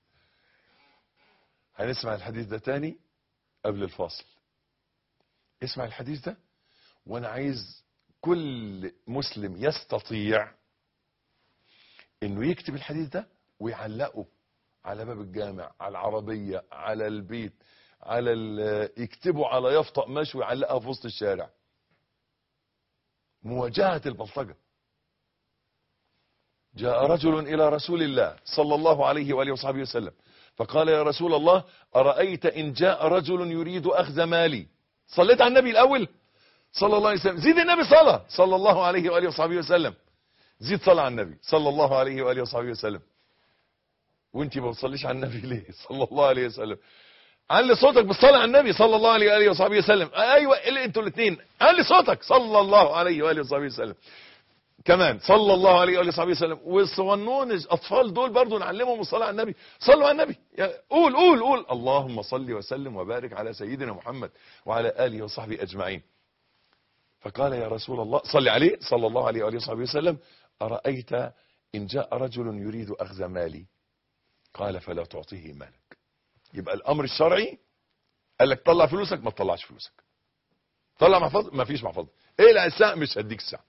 هنسمع الحديث ده تاني قبل الفاصل. اسمع الحديث ده، وانا عايز كل مسلم يستطيع انه يكتب الحديث ده ويعلقه على باب الجامع، على العربية، على البيت، يكتبه على يافطة قماش ويعلقها في وسط الشارع. مواجهة البلطجة. جاء رجل إلى رسول الله صلى الله عليه وآله وصحبه وسلم فقال يا رسول الله أرأيت إن جاء رجل يريد أخذ مالي. صليت على النبي الأول صلى الله عليه وسلم، زيد النبي صلى الله عليه وآله وصحبه وسلم، زيد صلى على النبي صلى الله عليه وآله وصحبه وسلم. وانت ما بتصليش على النبي ليه صلى الله عليه وسلم؟ علي صوتك بالصلاة على النبي صلى الله عليه وآله وصحبه وسلم. ايوه انتوا الاثنين علي صوتك صلى الله عليه وآله وصحبه وسلم. كمان صلى الله عليه وآله وصحبه وسلم. والصغنون الاطفال دول برضو نعلمهم الصلاة على النبي. صلوا على النبي، قول قول قول اللهم صل وسلم وبارك على سيدنا محمد وعلى آله وصحبه أجمعين. فقال يا رسول الله صلي عليه صلى الله عليه وآله وصحبه وسلم أرأيت إن جاء رجل يريد أخذ مالي. قال فلا تعطيه مالك. يبقى الأمر الشرعي قال لك طلع فلوسك، ما تطلعش فلوسك. طلع محفظة، ما فيش محفظة. اقلع الساعة، مش هديك الساعة.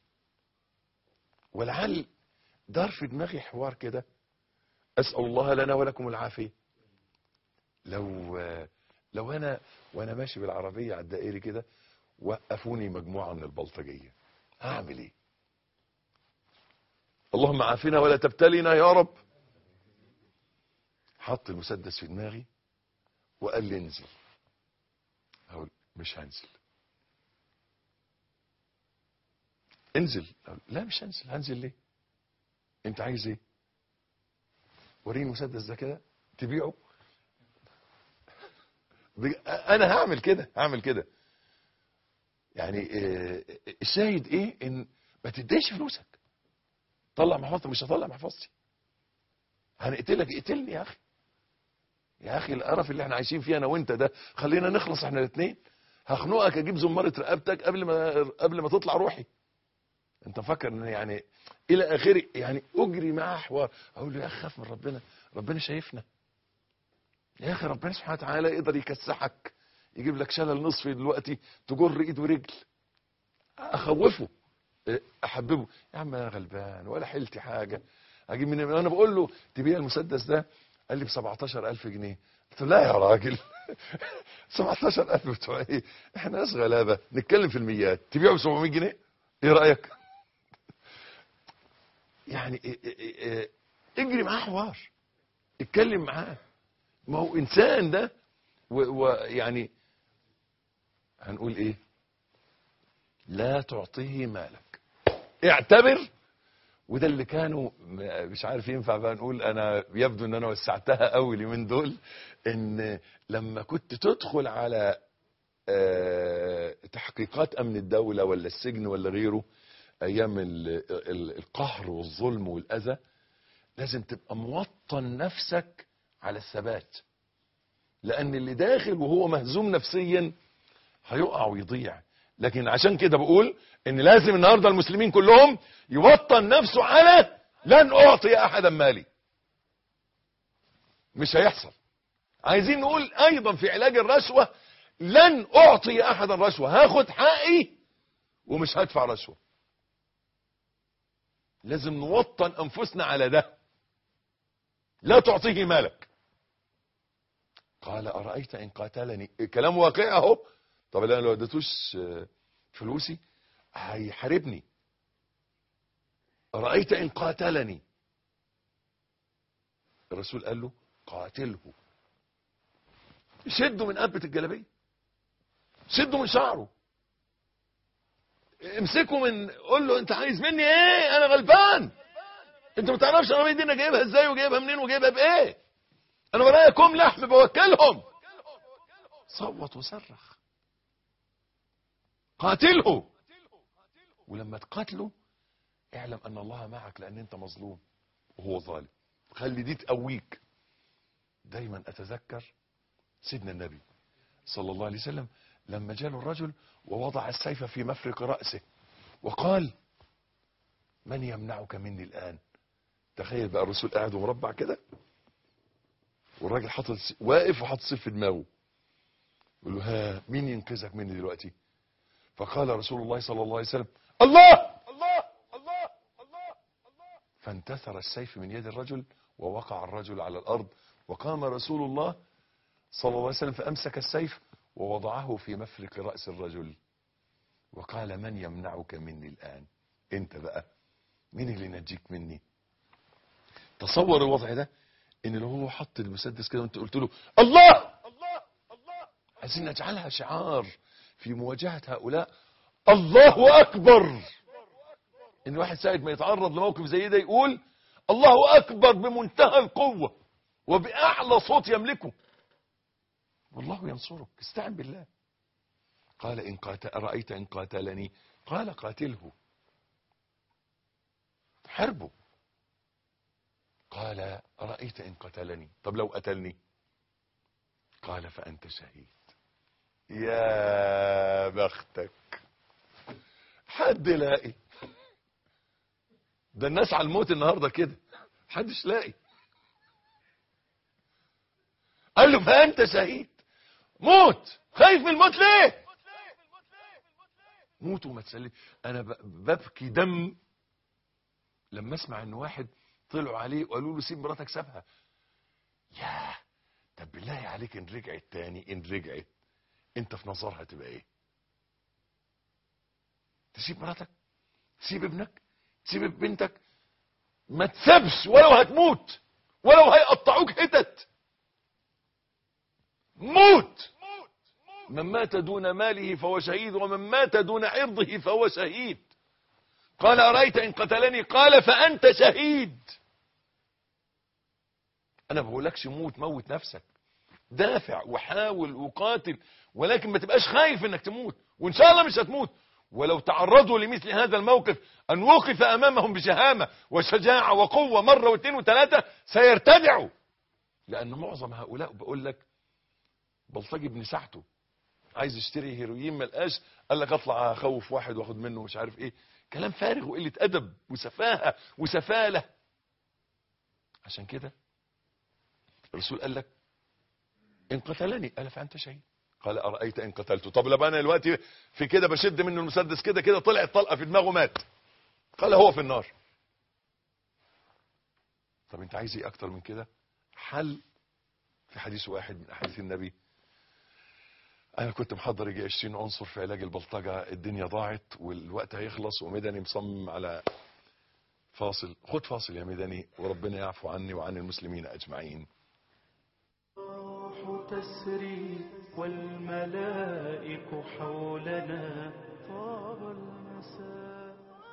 ولعل دار في دماغي حوار كده، أسأل الله لنا ولكم العافية. لو أنا وأنا ماشي بالعربية على الدائري كده وقفوني مجموعة من البلطجية هعمل ايه؟ اللهم عافنا ولا تبتلينا يا رب. حط المسدس في دماغي وقال لي انزل. اقول مش هنزل. انزل. أقول لا مش هنزل. هنزل ليه؟ انت عايز ايه؟ وريني المسدس ده كده تبيعه. انا هعمل كده يعني. الشاهد ايه؟ ان ما تديش فلوسك. طلع محفظتك. مش هطلع محفظتي. هنقتلك اقتلني يا اخي. يا اخي القرف اللي احنا عايشين فيه انا وانت ده، خلينا نخلص احنا الاثنين. هخنقك اجيب زمارة رقبتك قبل ما تطلع روحي. انت فاكر ان يعني الى اخره يعني اجري معاه حوار. اقول له يا اخي خاف من ربنا. ربنا شايفنا يا اخي. ربنا سبحانه وتعالى يقدر يكسحك، يجيب لك شلل نصفي دلوقتي تجر ايد ورجل. اخوفه، احببه. يا عم انا غلبان ولا حيلتي حاجه. اجيب من انا بقول له تبيع المسدس ده؟ قال لي ب 17000 جنيه. قلت له لا يا راجل 17000 بتوع ايه؟ احنا ناس غلابه نتكلم في الميات. تبيعه ب 700 جنيه؟ ايه رايك؟ يعني اجري معاه حوار، اتكلم معاه. ما هو انسان ده ويعني هنقول ايه؟ لا تعطيه مالك. اعتبر. وده اللي كانوا مش عارف ينفع بقى نقول. انا يبدو ان انا وسعتها قوي اليومين دول. ان لما كنت تدخل على تحقيقات امن الدولة ولا السجن ولا غيره ايام القهر والظلم والاذى، لازم تبقى موطن نفسك على الثبات. لان اللي داخل وهو مهزوم نفسيا هيقع ويضيع. لكن عشان كده بقول ان لازم النهاردة المسلمين كلهم يوطن نفسه على لن اعطي احدا مالي. مش هيحصل. عايزين نقول ايضا في علاج الرشوة لن اعطي احدا رشوة. هاخد حقي ومش هدفع رشوة. لازم نوطن انفسنا على ده. لا تعطيه مالك. قال ارايت ان قاتلني. كلام واقعي اهو. طب انا لو اديتوش فلوسي هيحاربني. ارايت ان قاتلني. الرسول قال له قاتله. شده من قبة الجلابيه، شده من شعره، امسكه من قول له انت عايز مني ايه؟ انا غلبان. انت ما تعرفش العربيه دي انا جايبها ازاي وجايبها منين وجايبها بايه. انا ورايا كوم لحم بوكلهم. صوت وصرخ قاتله. ولما تقاتله اعلم ان الله معك لان انت مظلوم وهو ظالم. خلي دي تقويك. دايما اتذكر سيدنا النبي صلى الله عليه وسلم لما جاله الرجل ووضع السيف في مفرق رأسه وقال من يمنعك مني الآن. تخيل بقى الرسول قاعد ومربع كده والراجل حاطط واقف وحاطط سيف في دماغه. يقول له ها مين ينقذك مني دلوقتي؟ فقال رسول الله صلى الله عليه وسلم الله الله الله الله الله. فانتثر السيف من يد الرجل ووقع الرجل على الأرض. وقام رسول الله صلى الله عليه وسلم فأمسك السيف ووضعه في مفرق رأس الرجل وقال من يمنعك مني الآن. انت بقى مين اللي ينجيك مني؟ تصور الوضع ده ان لو هو حط المسدس كده وانت قلت له الله الله الله. عايزين نجعلها شعار في مواجهة هؤلاء. الله أكبر. ان واحد ساعة ما يتعرض لموقف زي ده يقول الله أكبر بمنتهى القوة وبأعلى صوت يملكه. والله ينصرك. استعن بالله. قال إن أرأيت إن قاتلني؟ قال قاتله حربه. قال أرأيت إن قتلني؟ طب لو قتلني؟ قال فأنت شهيد. يا بختك. حد لاقي ده الناس على الموت النهاردة كده حدش لاقي. قال له فأنت شهيد. موت. خايف من الموت ليه؟ موت وما تسلم. انا ببكي دم لما اسمع ان واحد طلعوا عليه وقالوا له سيب مراتك سابها. ياه. طب بالله عليك ان رجعت تاني، ان رجعت انت في نظرها تبقى ايه؟ تسيب مراتك؟ تسيب ابنك، تسيب بنتك، ما تسيبش ولو هتموت، ولو هيقطعوك حتت، موت. من مات دون ماله فهو شهيد، ومن مات دون عرضه فهو شهيد. قال أرأيت إن قتلني؟ قال فأنت شهيد. أنا بقولكش موت نفسك، دافع وحاول وقاتل، ولكن ما تبقاش خايف انك تموت، وان شاء الله مش هتموت. ولو تعرضوا لمثل هذا الموقف ان وقف امامهم بشهامة وشجاعة وقوة مرة واثنين وثلاثة سيرتدعوا. لان معظم هؤلاء بقول لك بلطجي ابن ساعته، عايز يشتري هيروين ما لقاش، قال لك اطلع اخوف واحد واخد منه مش عارف ايه. كلام فارغ وقلة ادب وسفاهة وسفالة. عشان كده الرسول قال لك إن قتلني قال فأنت شهيد. قال أرأيت إن قتلته؟ طب لما أنا دلوقتي في كده بشد منه المسدس كده كده طلعت طلقة في دماغه مات، قال هو في النار. طب أنت عايز إيه أكتر من كده؟ حل في حديث واحد من أحاديث النبي. أنا كنت محضر يجي 20 عنصر في علاج البلطجة، الدنيا ضاعت والوقت هيخلص، ومدني مصمم على فاصل. خد فاصل يا مدني، وربنا يعفو عني وعن المسلمين أجمعين. تسري والملائك حولنا طاب المساء.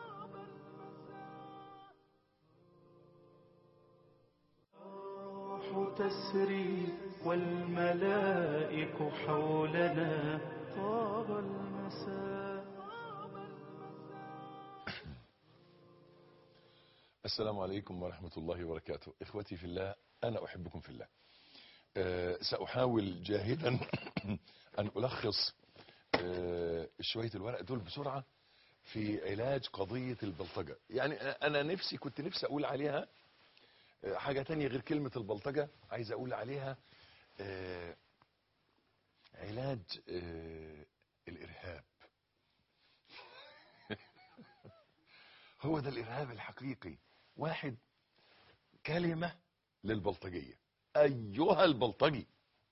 تسري والملائك حولنا طاب المساء. السلام عليكم ورحمة الله وبركاته. إخوتي في الله، أنا أحبكم في الله. سأحاول جاهدا أن ألخص شوية الورق دول بسرعة في علاج قضية البلطجة. يعني أنا كنت نفسي أقول عليها حاجة تانية غير كلمة البلطجة. عايز أقول عليها علاج الإرهاب. هو ده الإرهاب الحقيقي. واحد، كلمة للبلطجية: أيها البلطجي،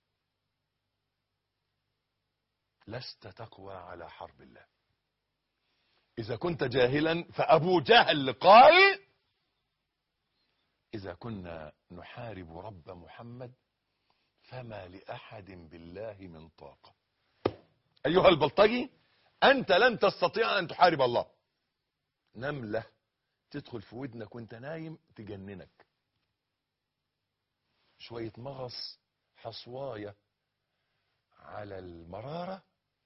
لست تقوى على حرب الله. إذا كنت جاهلا فأبو جهل قال: إذا كنا نحارب رب محمد فما لأحد بالله من طاقة. أيها البلطجي، أنت لن تستطيع أن تحارب الله. نملة تدخل في ودنك وانت نايم تجننك، شوية مغص حصواية على المرارة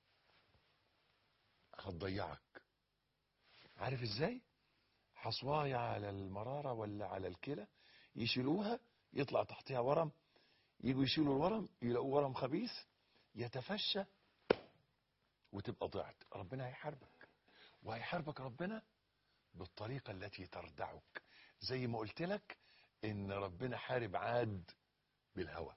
هتضيعك. عارف ازاي؟ حصواية على المرارة ولا على الكلى، يشيلوها يطلع تحتها ورم، يجوا يشيلوا الورم يلاقوا ورم خبيث يتفشى وتبقى ضعت. ربنا هيحاربك، وهيحاربك ربنا بالطريقة التي تردعك. زي ما قلت لك ان ربنا حارب عاد بالهوى،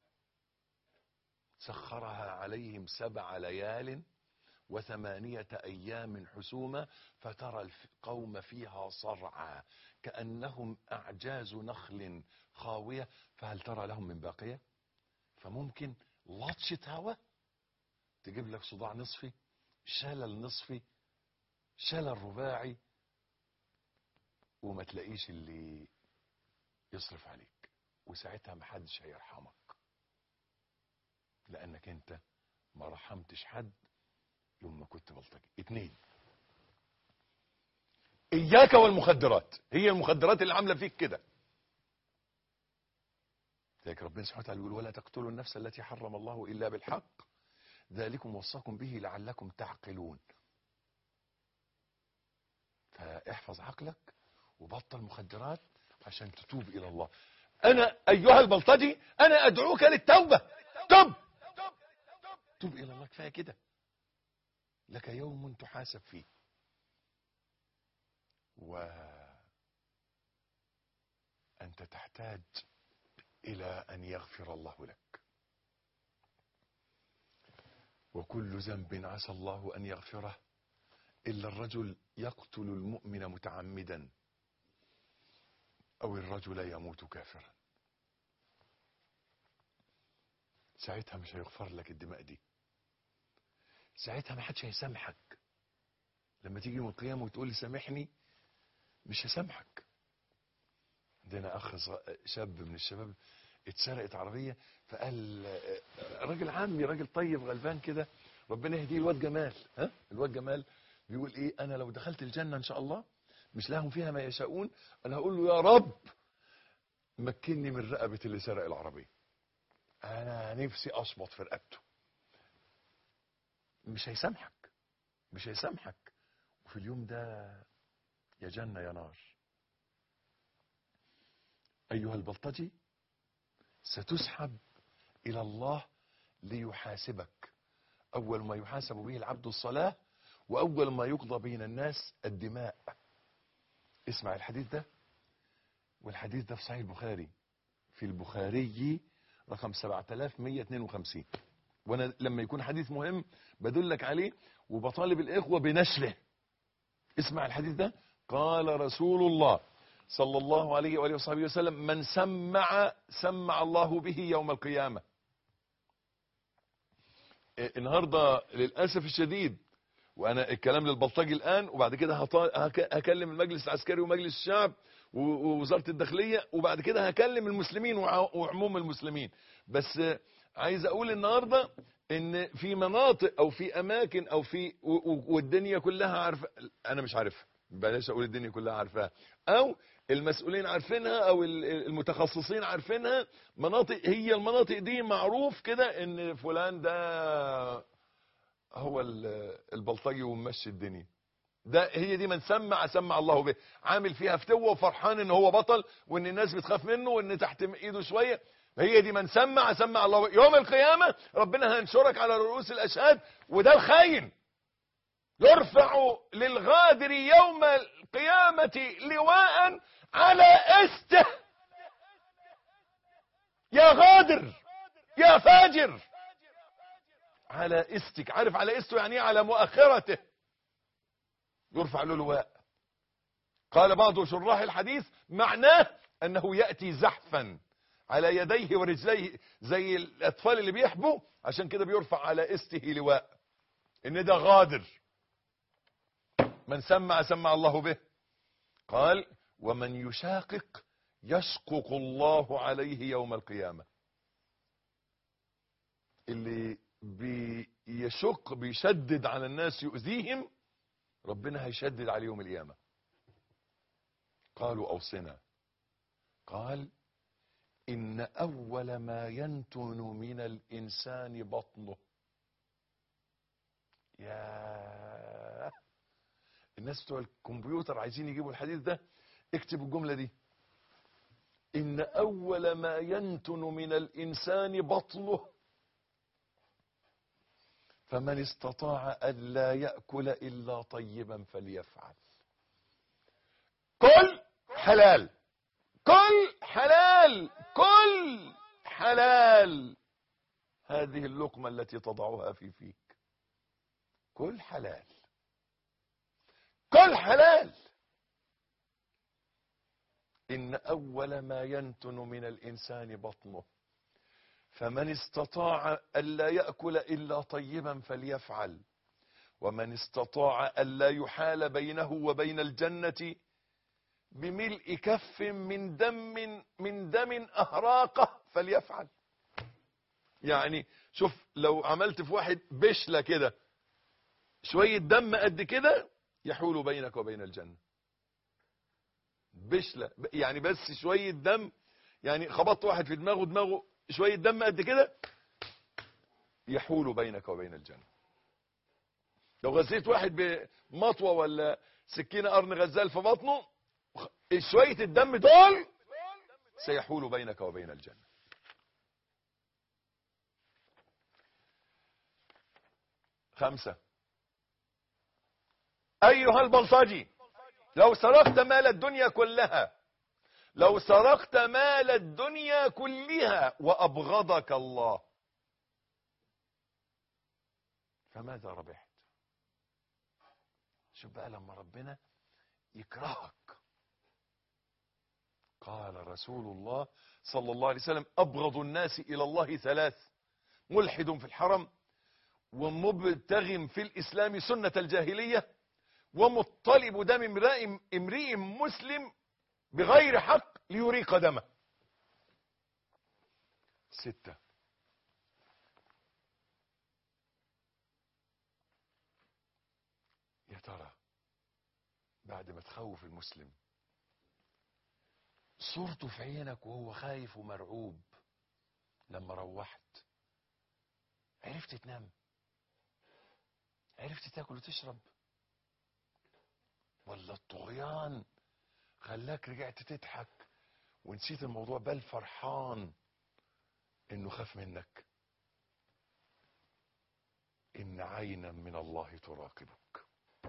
سخرها عليهم 7 ليال و8 أيام حسوما فترى القوم فيها صرعى كأنهم أعجاز نخل خاوية فهل ترى لهم من باقية. فممكن لطشة هوا تجيب لك صداع نصفي، شلل نصفي، شلل رباعي، وما تلاقيش اللي يصرف عليك، وساعتها محدش هيرحمك لأنك انت ما رحمتش حد يوم ما كنت بلطجي. 2، إياك والمخدرات. هي المخدرات اللي عاملة فيك كده. لذلك ربنا سبحانه وتعالى يقول: ولا تقتلوا النفس التي حرم الله إلا بالحق ذلكم وصاكم به لعلكم تعقلون. فاحفظ عقلك وبطل مخدرات عشان تتوب إلى الله. أنا أيها البلطجي أنا أدعوك للتوبة. توب إلى الله، كفاية كده. لك يوم تحاسب فيه، وأنت تحتاج إلى أن يغفر الله لك. وكل ذنب عسى الله أن يغفره إلا الرجل يقتل المؤمن متعمدا أو الرجل يموت كافرا. ساعتها مش هيغفر لك الدماء دي، ساعتها ما حدش هيسامحك لما تيجي يوم القيامة وتقول لي سامحني مش هسامحك. عندنا اخ شاب من الشباب اتسرقت عربية، فقال راجل عمي راجل طيب غلبان كده ربنا يهديه، الواد جمال، الواد جمال بيقول ايه، انا لو دخلت الجنة ان شاء الله مش لهم فيها ما يشاءون، انا هقول له يا رب مكنني من رقبة اللي سرق العربية، انا نفسي اشبط في رقبته. مش هيسامحك، مش هيسامحك. وفي اليوم ده يا جنة يا نار. ايها البلطجي ستسحب الى الله ليحاسبك. اول ما يحاسب به العبد الصلاة، واول ما يقضى بين الناس الدماء. اسمع الحديث ده، والحديث ده في صحيح البخاري، في البخاري رقم 7152. وانا لما يكون حديث مهم بدلك عليه وبطالب الاخوة بنشره. اسمع الحديث ده. قال رسول الله صلى الله عليه وآله وصحبه وسلم: من سمع الله به يوم القيامة. النهاردة للأسف الشديد، وانا الكلام للبلطجي الان، وبعد كده هكلم المجلس العسكري ومجلس الشعب ووزارة الداخلية، وبعد كده هكلم المسلمين وعموم المسلمين. بس عايز اقول النهاردة ان في مناطق او في اماكن او في والدنيا كلها عارفة، انا مش عارفها، بلاش اقول الدنيا كلها عارفاها، او المسؤولين عارفينها او المتخصصين عارفينها. مناطق، هي المناطق دي معروف كده ان فلان ده هو البلطجي وممشي الدنيا. ده هي دي من سمع الله به، عامل فيها فتوة وفرحان ان هو بطل وان الناس بتخاف منه وان تحت ايده شوية. هي دي من سمع الله به. يوم القيامة ربنا هينشرك على رؤوس الاشهاد، وده الخاين. يرفع للغادر يوم القيامة لواء على استه. يا غادر يا فاجر، على استك. عارف على استه يعني على مؤخرته يرفع له لواء. قال بعض شراح الحديث معناه انه يأتي زحفا على يديه ورجليه زي الاطفال اللي بيحبوا، عشان كده بيرفع على استه لواء ان ده غادر. من سمع الله به. قال ومن يشاقق يشقق الله عليه يوم القيامة. اللي بيشق بيشدد على الناس يؤذيهم، ربنا هيشدد عليه يوم القيامة. قالوا أوصنا. قال إن أول ما ينتن من الإنسان بطنه. يا الناس بتوع الكمبيوتر عايزين يجيبوا الحديث ده، اكتبوا الجملة دي: إن أول ما ينتن من الإنسان بطنه، فمن استطاع ألا يأكل إلا طيبا فليفعل. كل حلال، كل حلال، كل حلال. هذه اللقمة التي تضعها في فيك كل حلال، كل حلال. إن أول ما ينتن من الإنسان بطنه، فمن استطاع ألا يأكل إلا طيبا فليفعل، ومن استطاع ألا يحال بينه وبين الجنة بملء كف من دم أهراقه فليفعل. يعني شوف، لو عملت في واحد بشلة كده شوية دم قد كده يحول بينك وبين الجنة. بشلة يعني بس شوية دم، يعني خبطت واحد في دماغه شوية دم قد كده يحول بينك وبين الجنة. لو غزيت واحد بمطوة ولا سكينة قرن غزال في بطنه، شوية الدم دول سيحول بينك وبين الجنة. 5. أيها البلطجي، لو سرقت مال الدنيا كلها، لو سرقت مال الدنيا كلها وأبغضك الله، فماذا ربحت؟ شوف بقى لما ربنا يكرهك. قال رسول الله صلى الله عليه وسلم: أبغض الناس إلى الله 3: ملحد في الحرم، ومبتغ في الإسلام سنة الجاهلية، ومطلب دم امرئ مسلم بغير حق ليريق دمه. 6. يا ترى بعد ما تخوف المسلم صورته في عينك وهو خايف ومرعوب، لما روحت عرفت تنام؟ عرفت تاكل وتشرب؟ ولا الطغيان خلاك رجعت تضحك ونسيت الموضوع، بل فرحان انه خاف منك؟ ان عينا من الله تراقبك،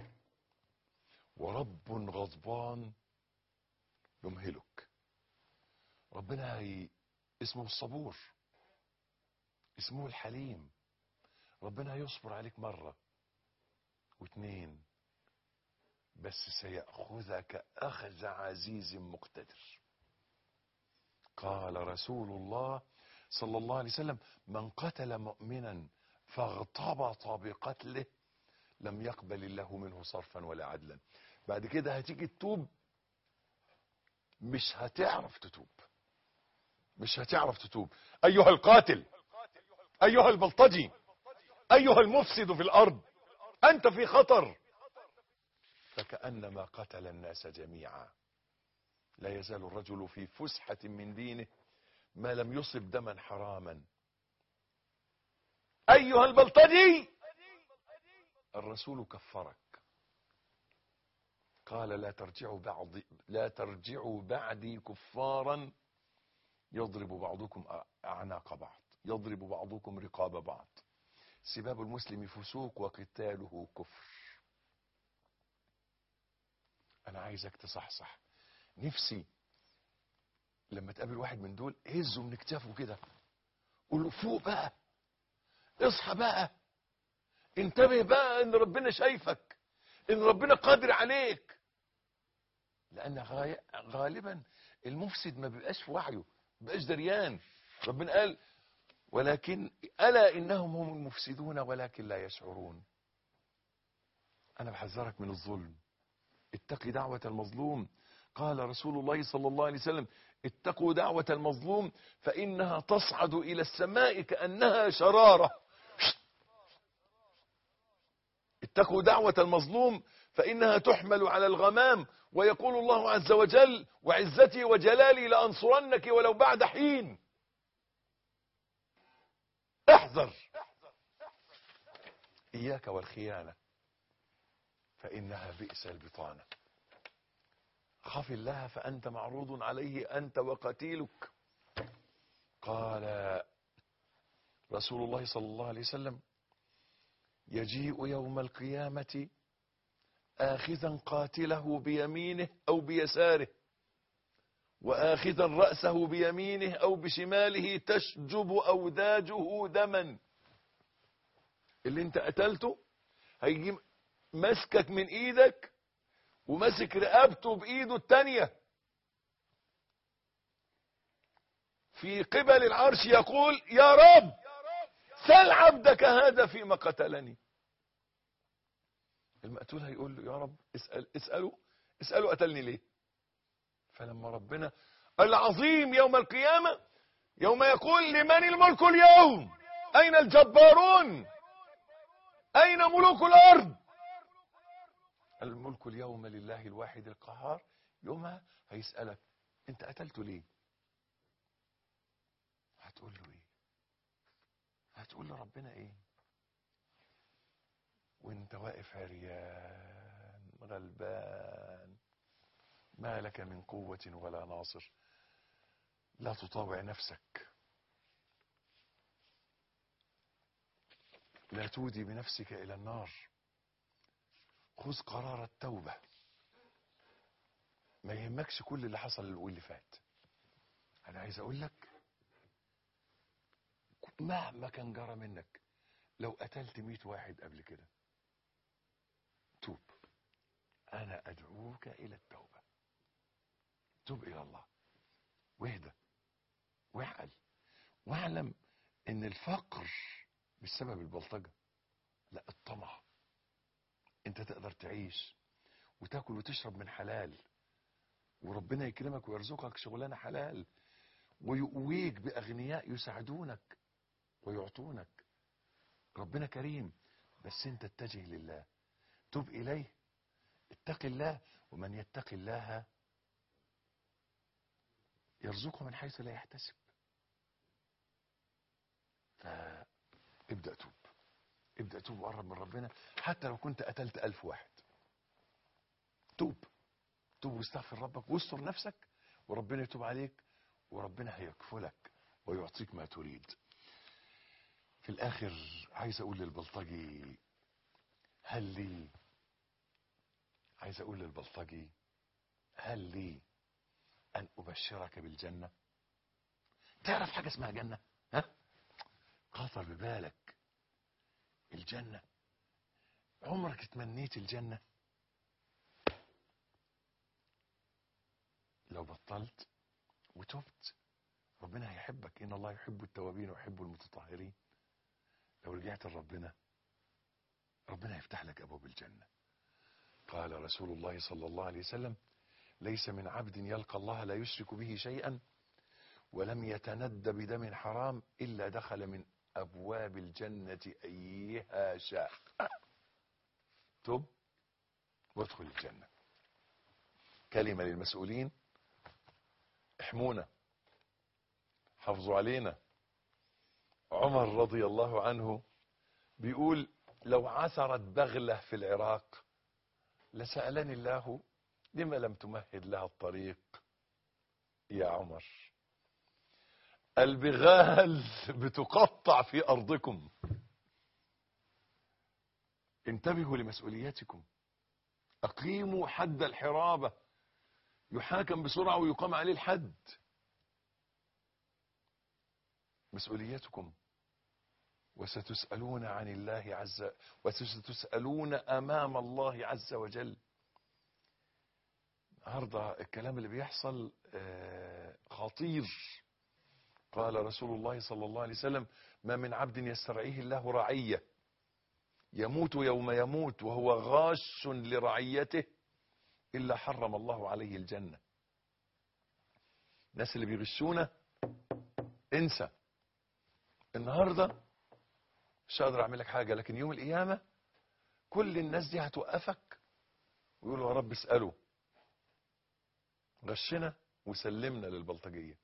ورب غضبان يمهلك. ربنا اسمه الصبور، اسمه الحليم. ربنا يصبر عليك مرة واثنين، بس سيأخذك أخذ عزيز مقتدر. قال رسول الله صلى الله عليه وسلم: من قتل مؤمنا فاغتبط بقتله لم يقبل الله منه صرفا ولا عدلا. بعد كده هتيجي تتوب، مش هتعرف تتوب، مش هتعرف تتوب. أيها القاتل، أيها البلطجي، أيها المفسد في الأرض، أنت في خطر. فكأنما قتل الناس جميعا. لا يزال الرجل في فسحة من دينه ما لم يصب دما حراما. أيها البلطجي، الرسول كفرك، قال: لا ترجعوا بعدي كفارا يضرب بعضكم أعناق بعض، يضرب بعضكم رقاب بعض. سباب المسلم فسوق وقتاله كفر. أنا عايزك تصحصح. نفسي لما تقابل واحد من دول هزه من كتافه كده، قول له: فوق بقى، اصحى بقى، انتبه بقى ان ربنا شايفك، ان ربنا قادر عليك. لان غالبا المفسد ما بيبقاش في وعيه، ما بيبقاش دريان. ربنا قال: ولكن الا انهم هم المفسدون ولكن لا يشعرون. انا بحذرك من الظلم، اتقي دعوة المظلوم. قال رسول الله صلى الله عليه وسلم: اتقوا دعوة المظلوم فإنها تصعد إلى السماء كأنها شرارة. اتقوا دعوة المظلوم فإنها تحمل على الغمام، ويقول الله عز وجل: وعزتي وجلالي لأنصرنك ولو بعد حين. احذر، إياك والخيانة فإنها بئس البطانة. خف الله فأنت معروض عليه أنت وقتيلك. قال رسول الله صلى الله عليه وسلم: يجيء يوم القيامة آخذا قاتله بيمينه أو بيساره، وآخذا رأسه بيمينه أو بشماله، تشجب أوداجه دما. اللي انت قتلته هيجي مسكك من ايدك ومسك رقبته بإيده التانية في قبل العرش، يقول: يا رب سل عبدك هذا فيما قتلني. المقتول هيقول له: يا رب اسأله قتلني ليه. فلما ربنا العظيم يوم القيامة، يوم يقول: لمن الملك اليوم؟ أين الجبارون؟ أين ملوك الأرض؟ الملك اليوم لله الواحد القهار. يومها هيسألك: انت قتلته ليه؟ هتقول له ايه؟ هتقول لربنا ايه وانت واقف عريان غلبان، ما لك من قوة ولا ناصر؟ لا تطاوع نفسك، لا تودي بنفسك الى النار. خذ قرار التوبة، ما يهمكش كل اللي حصل واللي فات. انا عايز اقول لك، مهما كان جرى منك، لو قتلت 100 واحد قبل كده، توب. انا ادعوك الى التوبة. توب الى الله واهدى واعقل، واعلم ان الفقر مش سبب البلطجة، لا، الطمع. انت تقدر تعيش وتاكل وتشرب من حلال، وربنا يكرمك ويرزقك شغلانة حلال، ويقويك بأغنياء يساعدونك ويعطونك. ربنا كريم، بس انت اتجه لله، تب إليه، اتق الله. ومن يتق الله يرزقه من حيث لا يحتسب. فابدأ توب، ابدأ توب وقرب من ربنا. حتى لو كنت قتلت 1000 واحد، توب، توب واستغفر ربك واستر نفسك، وربنا يتوب عليك، وربنا هيكفلك ويعطيك ما تريد. في الآخر عايز أقول للبلطجي هل لي أن أبشرك بالجنة؟ تعرف حاجة اسمها جنة؟ ها؟ خطر ببالك الجنة. عمرك تمنيت الجنة؟ لو بطلت وتبت ربنا هيحبك. إن الله يحب التوابين ويحب المتطهرين. لو رجعت لربنا ربنا يفتح لك أبواب الجنة. قال رسول الله صلى الله عليه وسلم: ليس من عبد يلقى الله لا يشرك به شيئا ولم يتند بدم حرام إلا دخل من أبواب الجنة أيها شاء. تب وادخل الجنة. كلمة للمسؤولين: احمونا، حافظوا علينا. عمر رضي الله عنه بيقول: لو عثرت بغلة في العراق لسألني الله لما لم تمهد لها الطريق يا عمر. البغال بتقطع في أرضكم. انتبهوا لمسؤولياتكم، أقيموا حد الحرابة، يحاكم بسرعة ويقام عليه الحد. مسؤوليتكم. وستسألون عن الله وستسألون أمام الله عز وجل. النهارده الكلام اللي بيحصل خطير. قال رسول الله صلى الله عليه وسلم: ما من عبد يسترعيه الله رعية يموت يوم يموت وهو غاش لرعيته إلا حرم الله عليه الجنة. الناس اللي بيغشونا انسى. النهارده مش هقدر اعمل لك حاجة، لكن يوم القيامة كل الناس دي هتوقفك ويقولوا: يا رب اسأله، غشنا وسلمنا للبلطجية.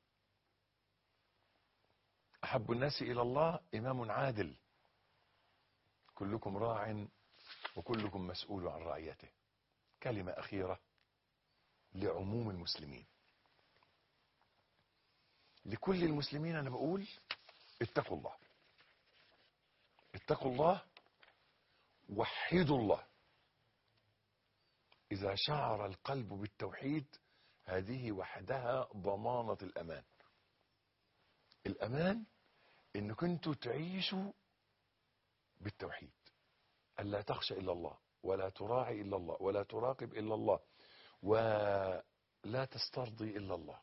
أحب الناس إلى الله إمام عادل. كلكم راع وكلكم مسؤول عن رعيته. كلمة أخيرة لعموم المسلمين، لكل المسلمين أنا بقول: اتقوا الله، اتقوا الله، وحدوا الله. إذا شعر القلب بالتوحيد هذه وحدها ضمانة الأمان. الأمان إن كنتوا تعيشوا بالتوحيد، ألا تخشى إلا الله، ولا تراعي إلا الله، ولا تراقب إلا الله، ولا تسترضي إلا الله.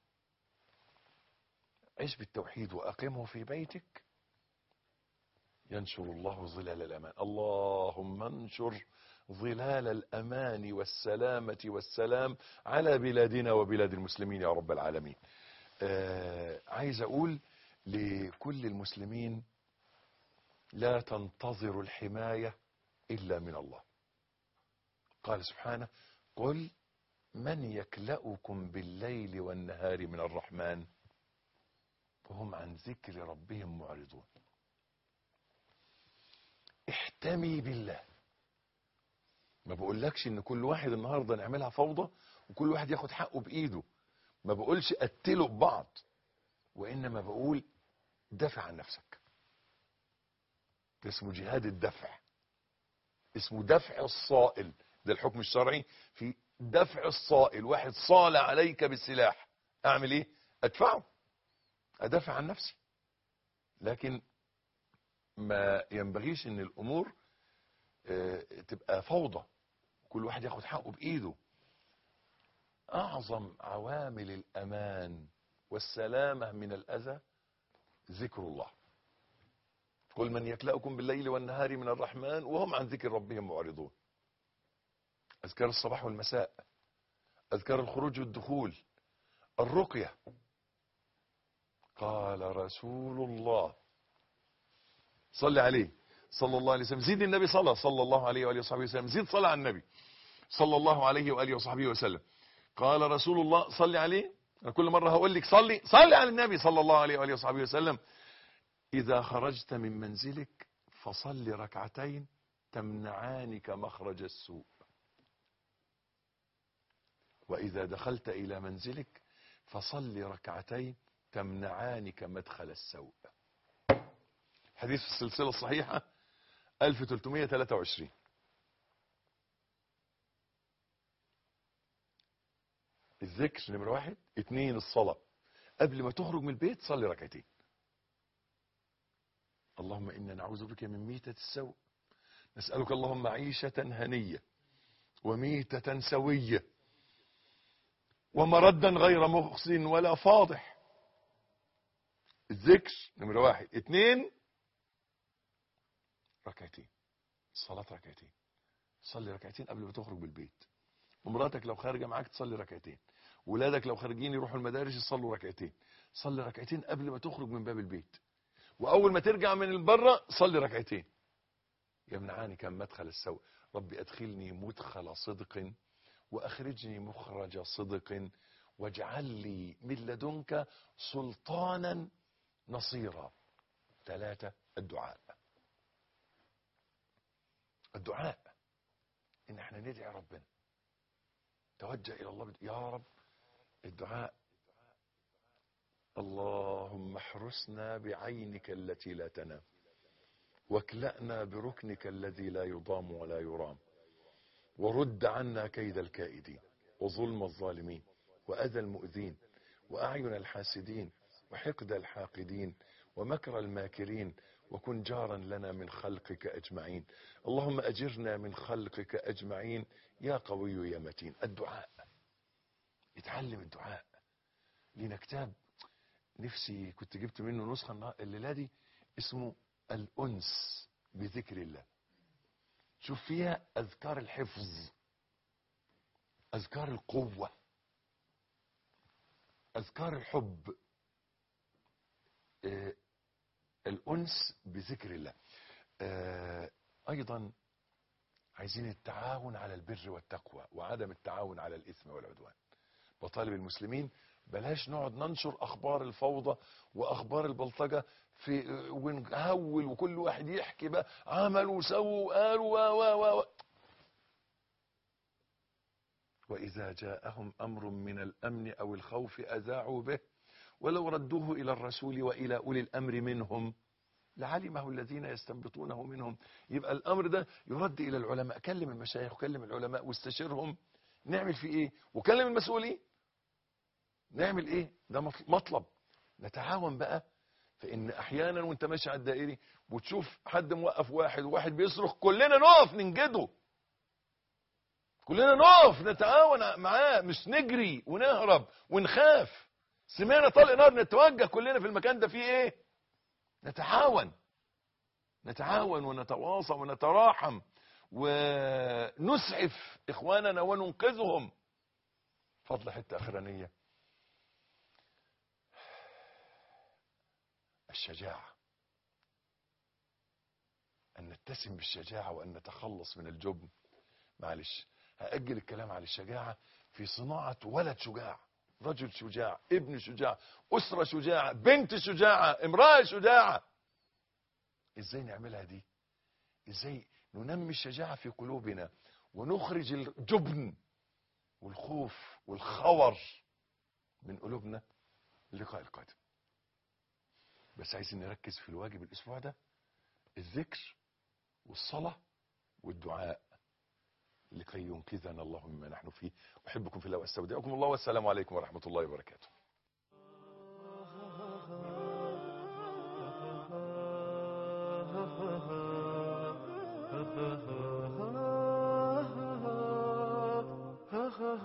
عيش بالتوحيد وأقمه في بيتك ينشر الله ظلال الأمان. اللهم انشر ظلال الأمان والسلامة والسلام على بلادنا وبلاد المسلمين يا رب العالمين. عايز أقول لكل المسلمين: لا تنتظروا الحماية إلا من الله. قال سبحانه: قل من يكلأكم بالليل والنهار من الرحمن وهم عن ذكر ربهم معرضون. احتمي بالله. ما بقولكش ان كل واحد النهارده نعملها فوضى وكل واحد ياخد حقه بايده. ما بقولش قتلوا ببعض، وانما بقول دافع عن نفسك. ده اسمه جهاد الدفع، اسمه دفع الصائل. ده الحكم الشرعي في دفع الصائل. واحد صال عليك بالسلاح، اعمل ايه؟ ادفعه، ادافع عن نفسي. لكن ما ينبغيش ان الامور تبقى فوضى، كل واحد ياخد حقه بايده. اعظم عوامل الامان والسلامة من الاذى ذكر الله. قل من يكلأكم بالليل والنهار من الرحمن وهم عن ذكر ربهم معرضون. أذكار الصباح والمساء، أذكار الخروج والدخول، الرقية. قال رسول الله صلى عليه صلى الله عليه وسلم، زيد النبي صلى الله عليه وآله وصحبه وسلم، زيد صلى على النبي صلى الله عليه وآله وصحبه وسلم. قال رسول الله صلى عليه، أنا كل مرة هقول لك صلي على النبي صلى الله عليه وآله وصحبه وسلم. إذا خرجت من منزلك فصل ركعتين تمنعانك مخرج السوء، وإذا دخلت إلى منزلك فصل ركعتين تمنعانك مدخل السوء. حديث في السلسلة الصحيحة 1323. الذكر نمرة 1. 2 الصلاة، قبل ما تخرج من البيت صلي ركعتين. اللهم إنا نعوذ بك من ميتة السوء، نسألك اللهم عيشة هنية وميتة سوية ومردا غير مخزن ولا فاضح. الذكر نمرة 1. 2 ركعتين، الصلاة ركعتين، صلي ركعتين قبل ما تخرج بالبيت. ومراتك لو خارجه معاك تصلي ركعتين، ولادك لو خارجين يروحوا المدارس يصلوا ركعتين. صلي ركعتين قبل ما تخرج من باب البيت، واول ما ترجع من بره صلي ركعتين يمنعانك من مدخل السوء. ربي ادخلني مدخل صدق واخرجني مخرج صدق واجعل لي من لدنك سلطانا نصيرا. 3 الدعاء. الدعاء ان احنا ندعي ربنا، توجه الى الله يا رب. الدعاء اللهم احرسنا بعينك التي لا تنام، واكلأنا بركنك الذي لا يضام ولا يرام، ورد عنا كيد الكائدين وظلم الظالمين وأذى المؤذين وأعين الحاسدين وحقد الحاقدين ومكر الماكرين، وكن جارا لنا من خلقك أجمعين. اللهم أجرنا من خلقك أجمعين يا قوي يا متين. الدعاء، اتعلم الدعاء. لينا كتاب نفسي كنت جبت منه نسخة الليلة دي، اسمه الأنس بذكر الله. شوف فيها أذكار الحفظ، أذكار القوة، أذكار الحب، الأنس بذكر الله. أيضا عايزين التعاون على البر والتقوى وعدم التعاون على الإثم والعدوان. بطالب المسلمين بلاش نقعد ننشر أخبار الفوضى وأخبار البلطجة ونهول وكل واحد يحكي بقى عملوا وسووا وقالوا وإذا جاءهم أمر من الأمن أو الخوف أذاعوا به ولو ردوه إلى الرسول وإلى أولي الأمر منهم لعلمه الذين يستنبطونه منهم. يبقى الأمر ده يرد إلى العلماء. كلم المشايخ وكلم العلماء واستشيرهم نعمل فيه إيه، وكلم المسؤولين نعمل إيه. ده مطلب. نتعاون بقى. فإن أحيانا وانت ماشي على الدائري وتشوف حد موقف واحد وواحد بيصرخ، كلنا نقف ننجده، كلنا نقف نتعاون معاه، مش نجري ونهرب ونخاف. سمعنا طلق نار نتوجه كلنا في المكان ده فيه ايه. نتعاون ونتواصى ونتراحم ونسعف اخواننا وننقذهم. فضل حتة اخرانية، الشجاعة، ان نتسم بالشجاعة وان نتخلص من الجبن. معلش هأجل الكلام على الشجاعة في صناعة ولد شجاع، رجل شجاع، ابن شجاع، أسرة شجاعة، بنت شجاعة، امرأة شجاعة. ازاي نعملها دي؟ ازاي ننمي الشجاعة في قلوبنا ونخرج الجبن والخوف والخور من قلوبنا؟ اللقاء القادم. بس عايزين نركز في الواجب الاسبوع ده، الذكر والصلاة والدعاء لكي ينقذنا الله مما نحن فيه. أحبكم في الله واستودعكم الله، والسلام عليكم ورحمة الله وبركاته.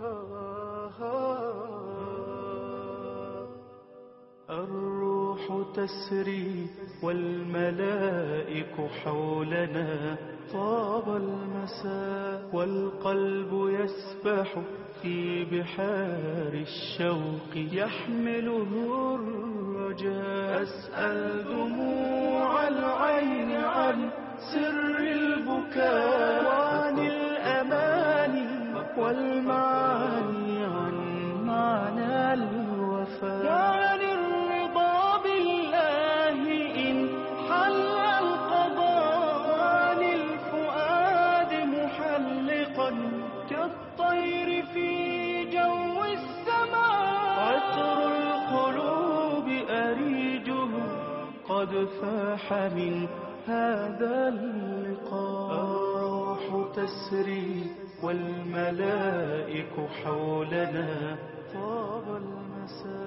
الروح تسري والملائك حولنا طاب المساء والقلب يسبح في بحار الشوق يحمله الرجاء أسأل دموع العين عن سر البكاء وعن الأماني والمعاني عن معنى الوفاء وعن الرضا بالله إن حل القضاء وعن الفؤاد محلقا كالطير في جو السماء عطر القلوب أريجه قد فاح من هذا اللقاء الروح تسري والملائك حولنا طاب المساء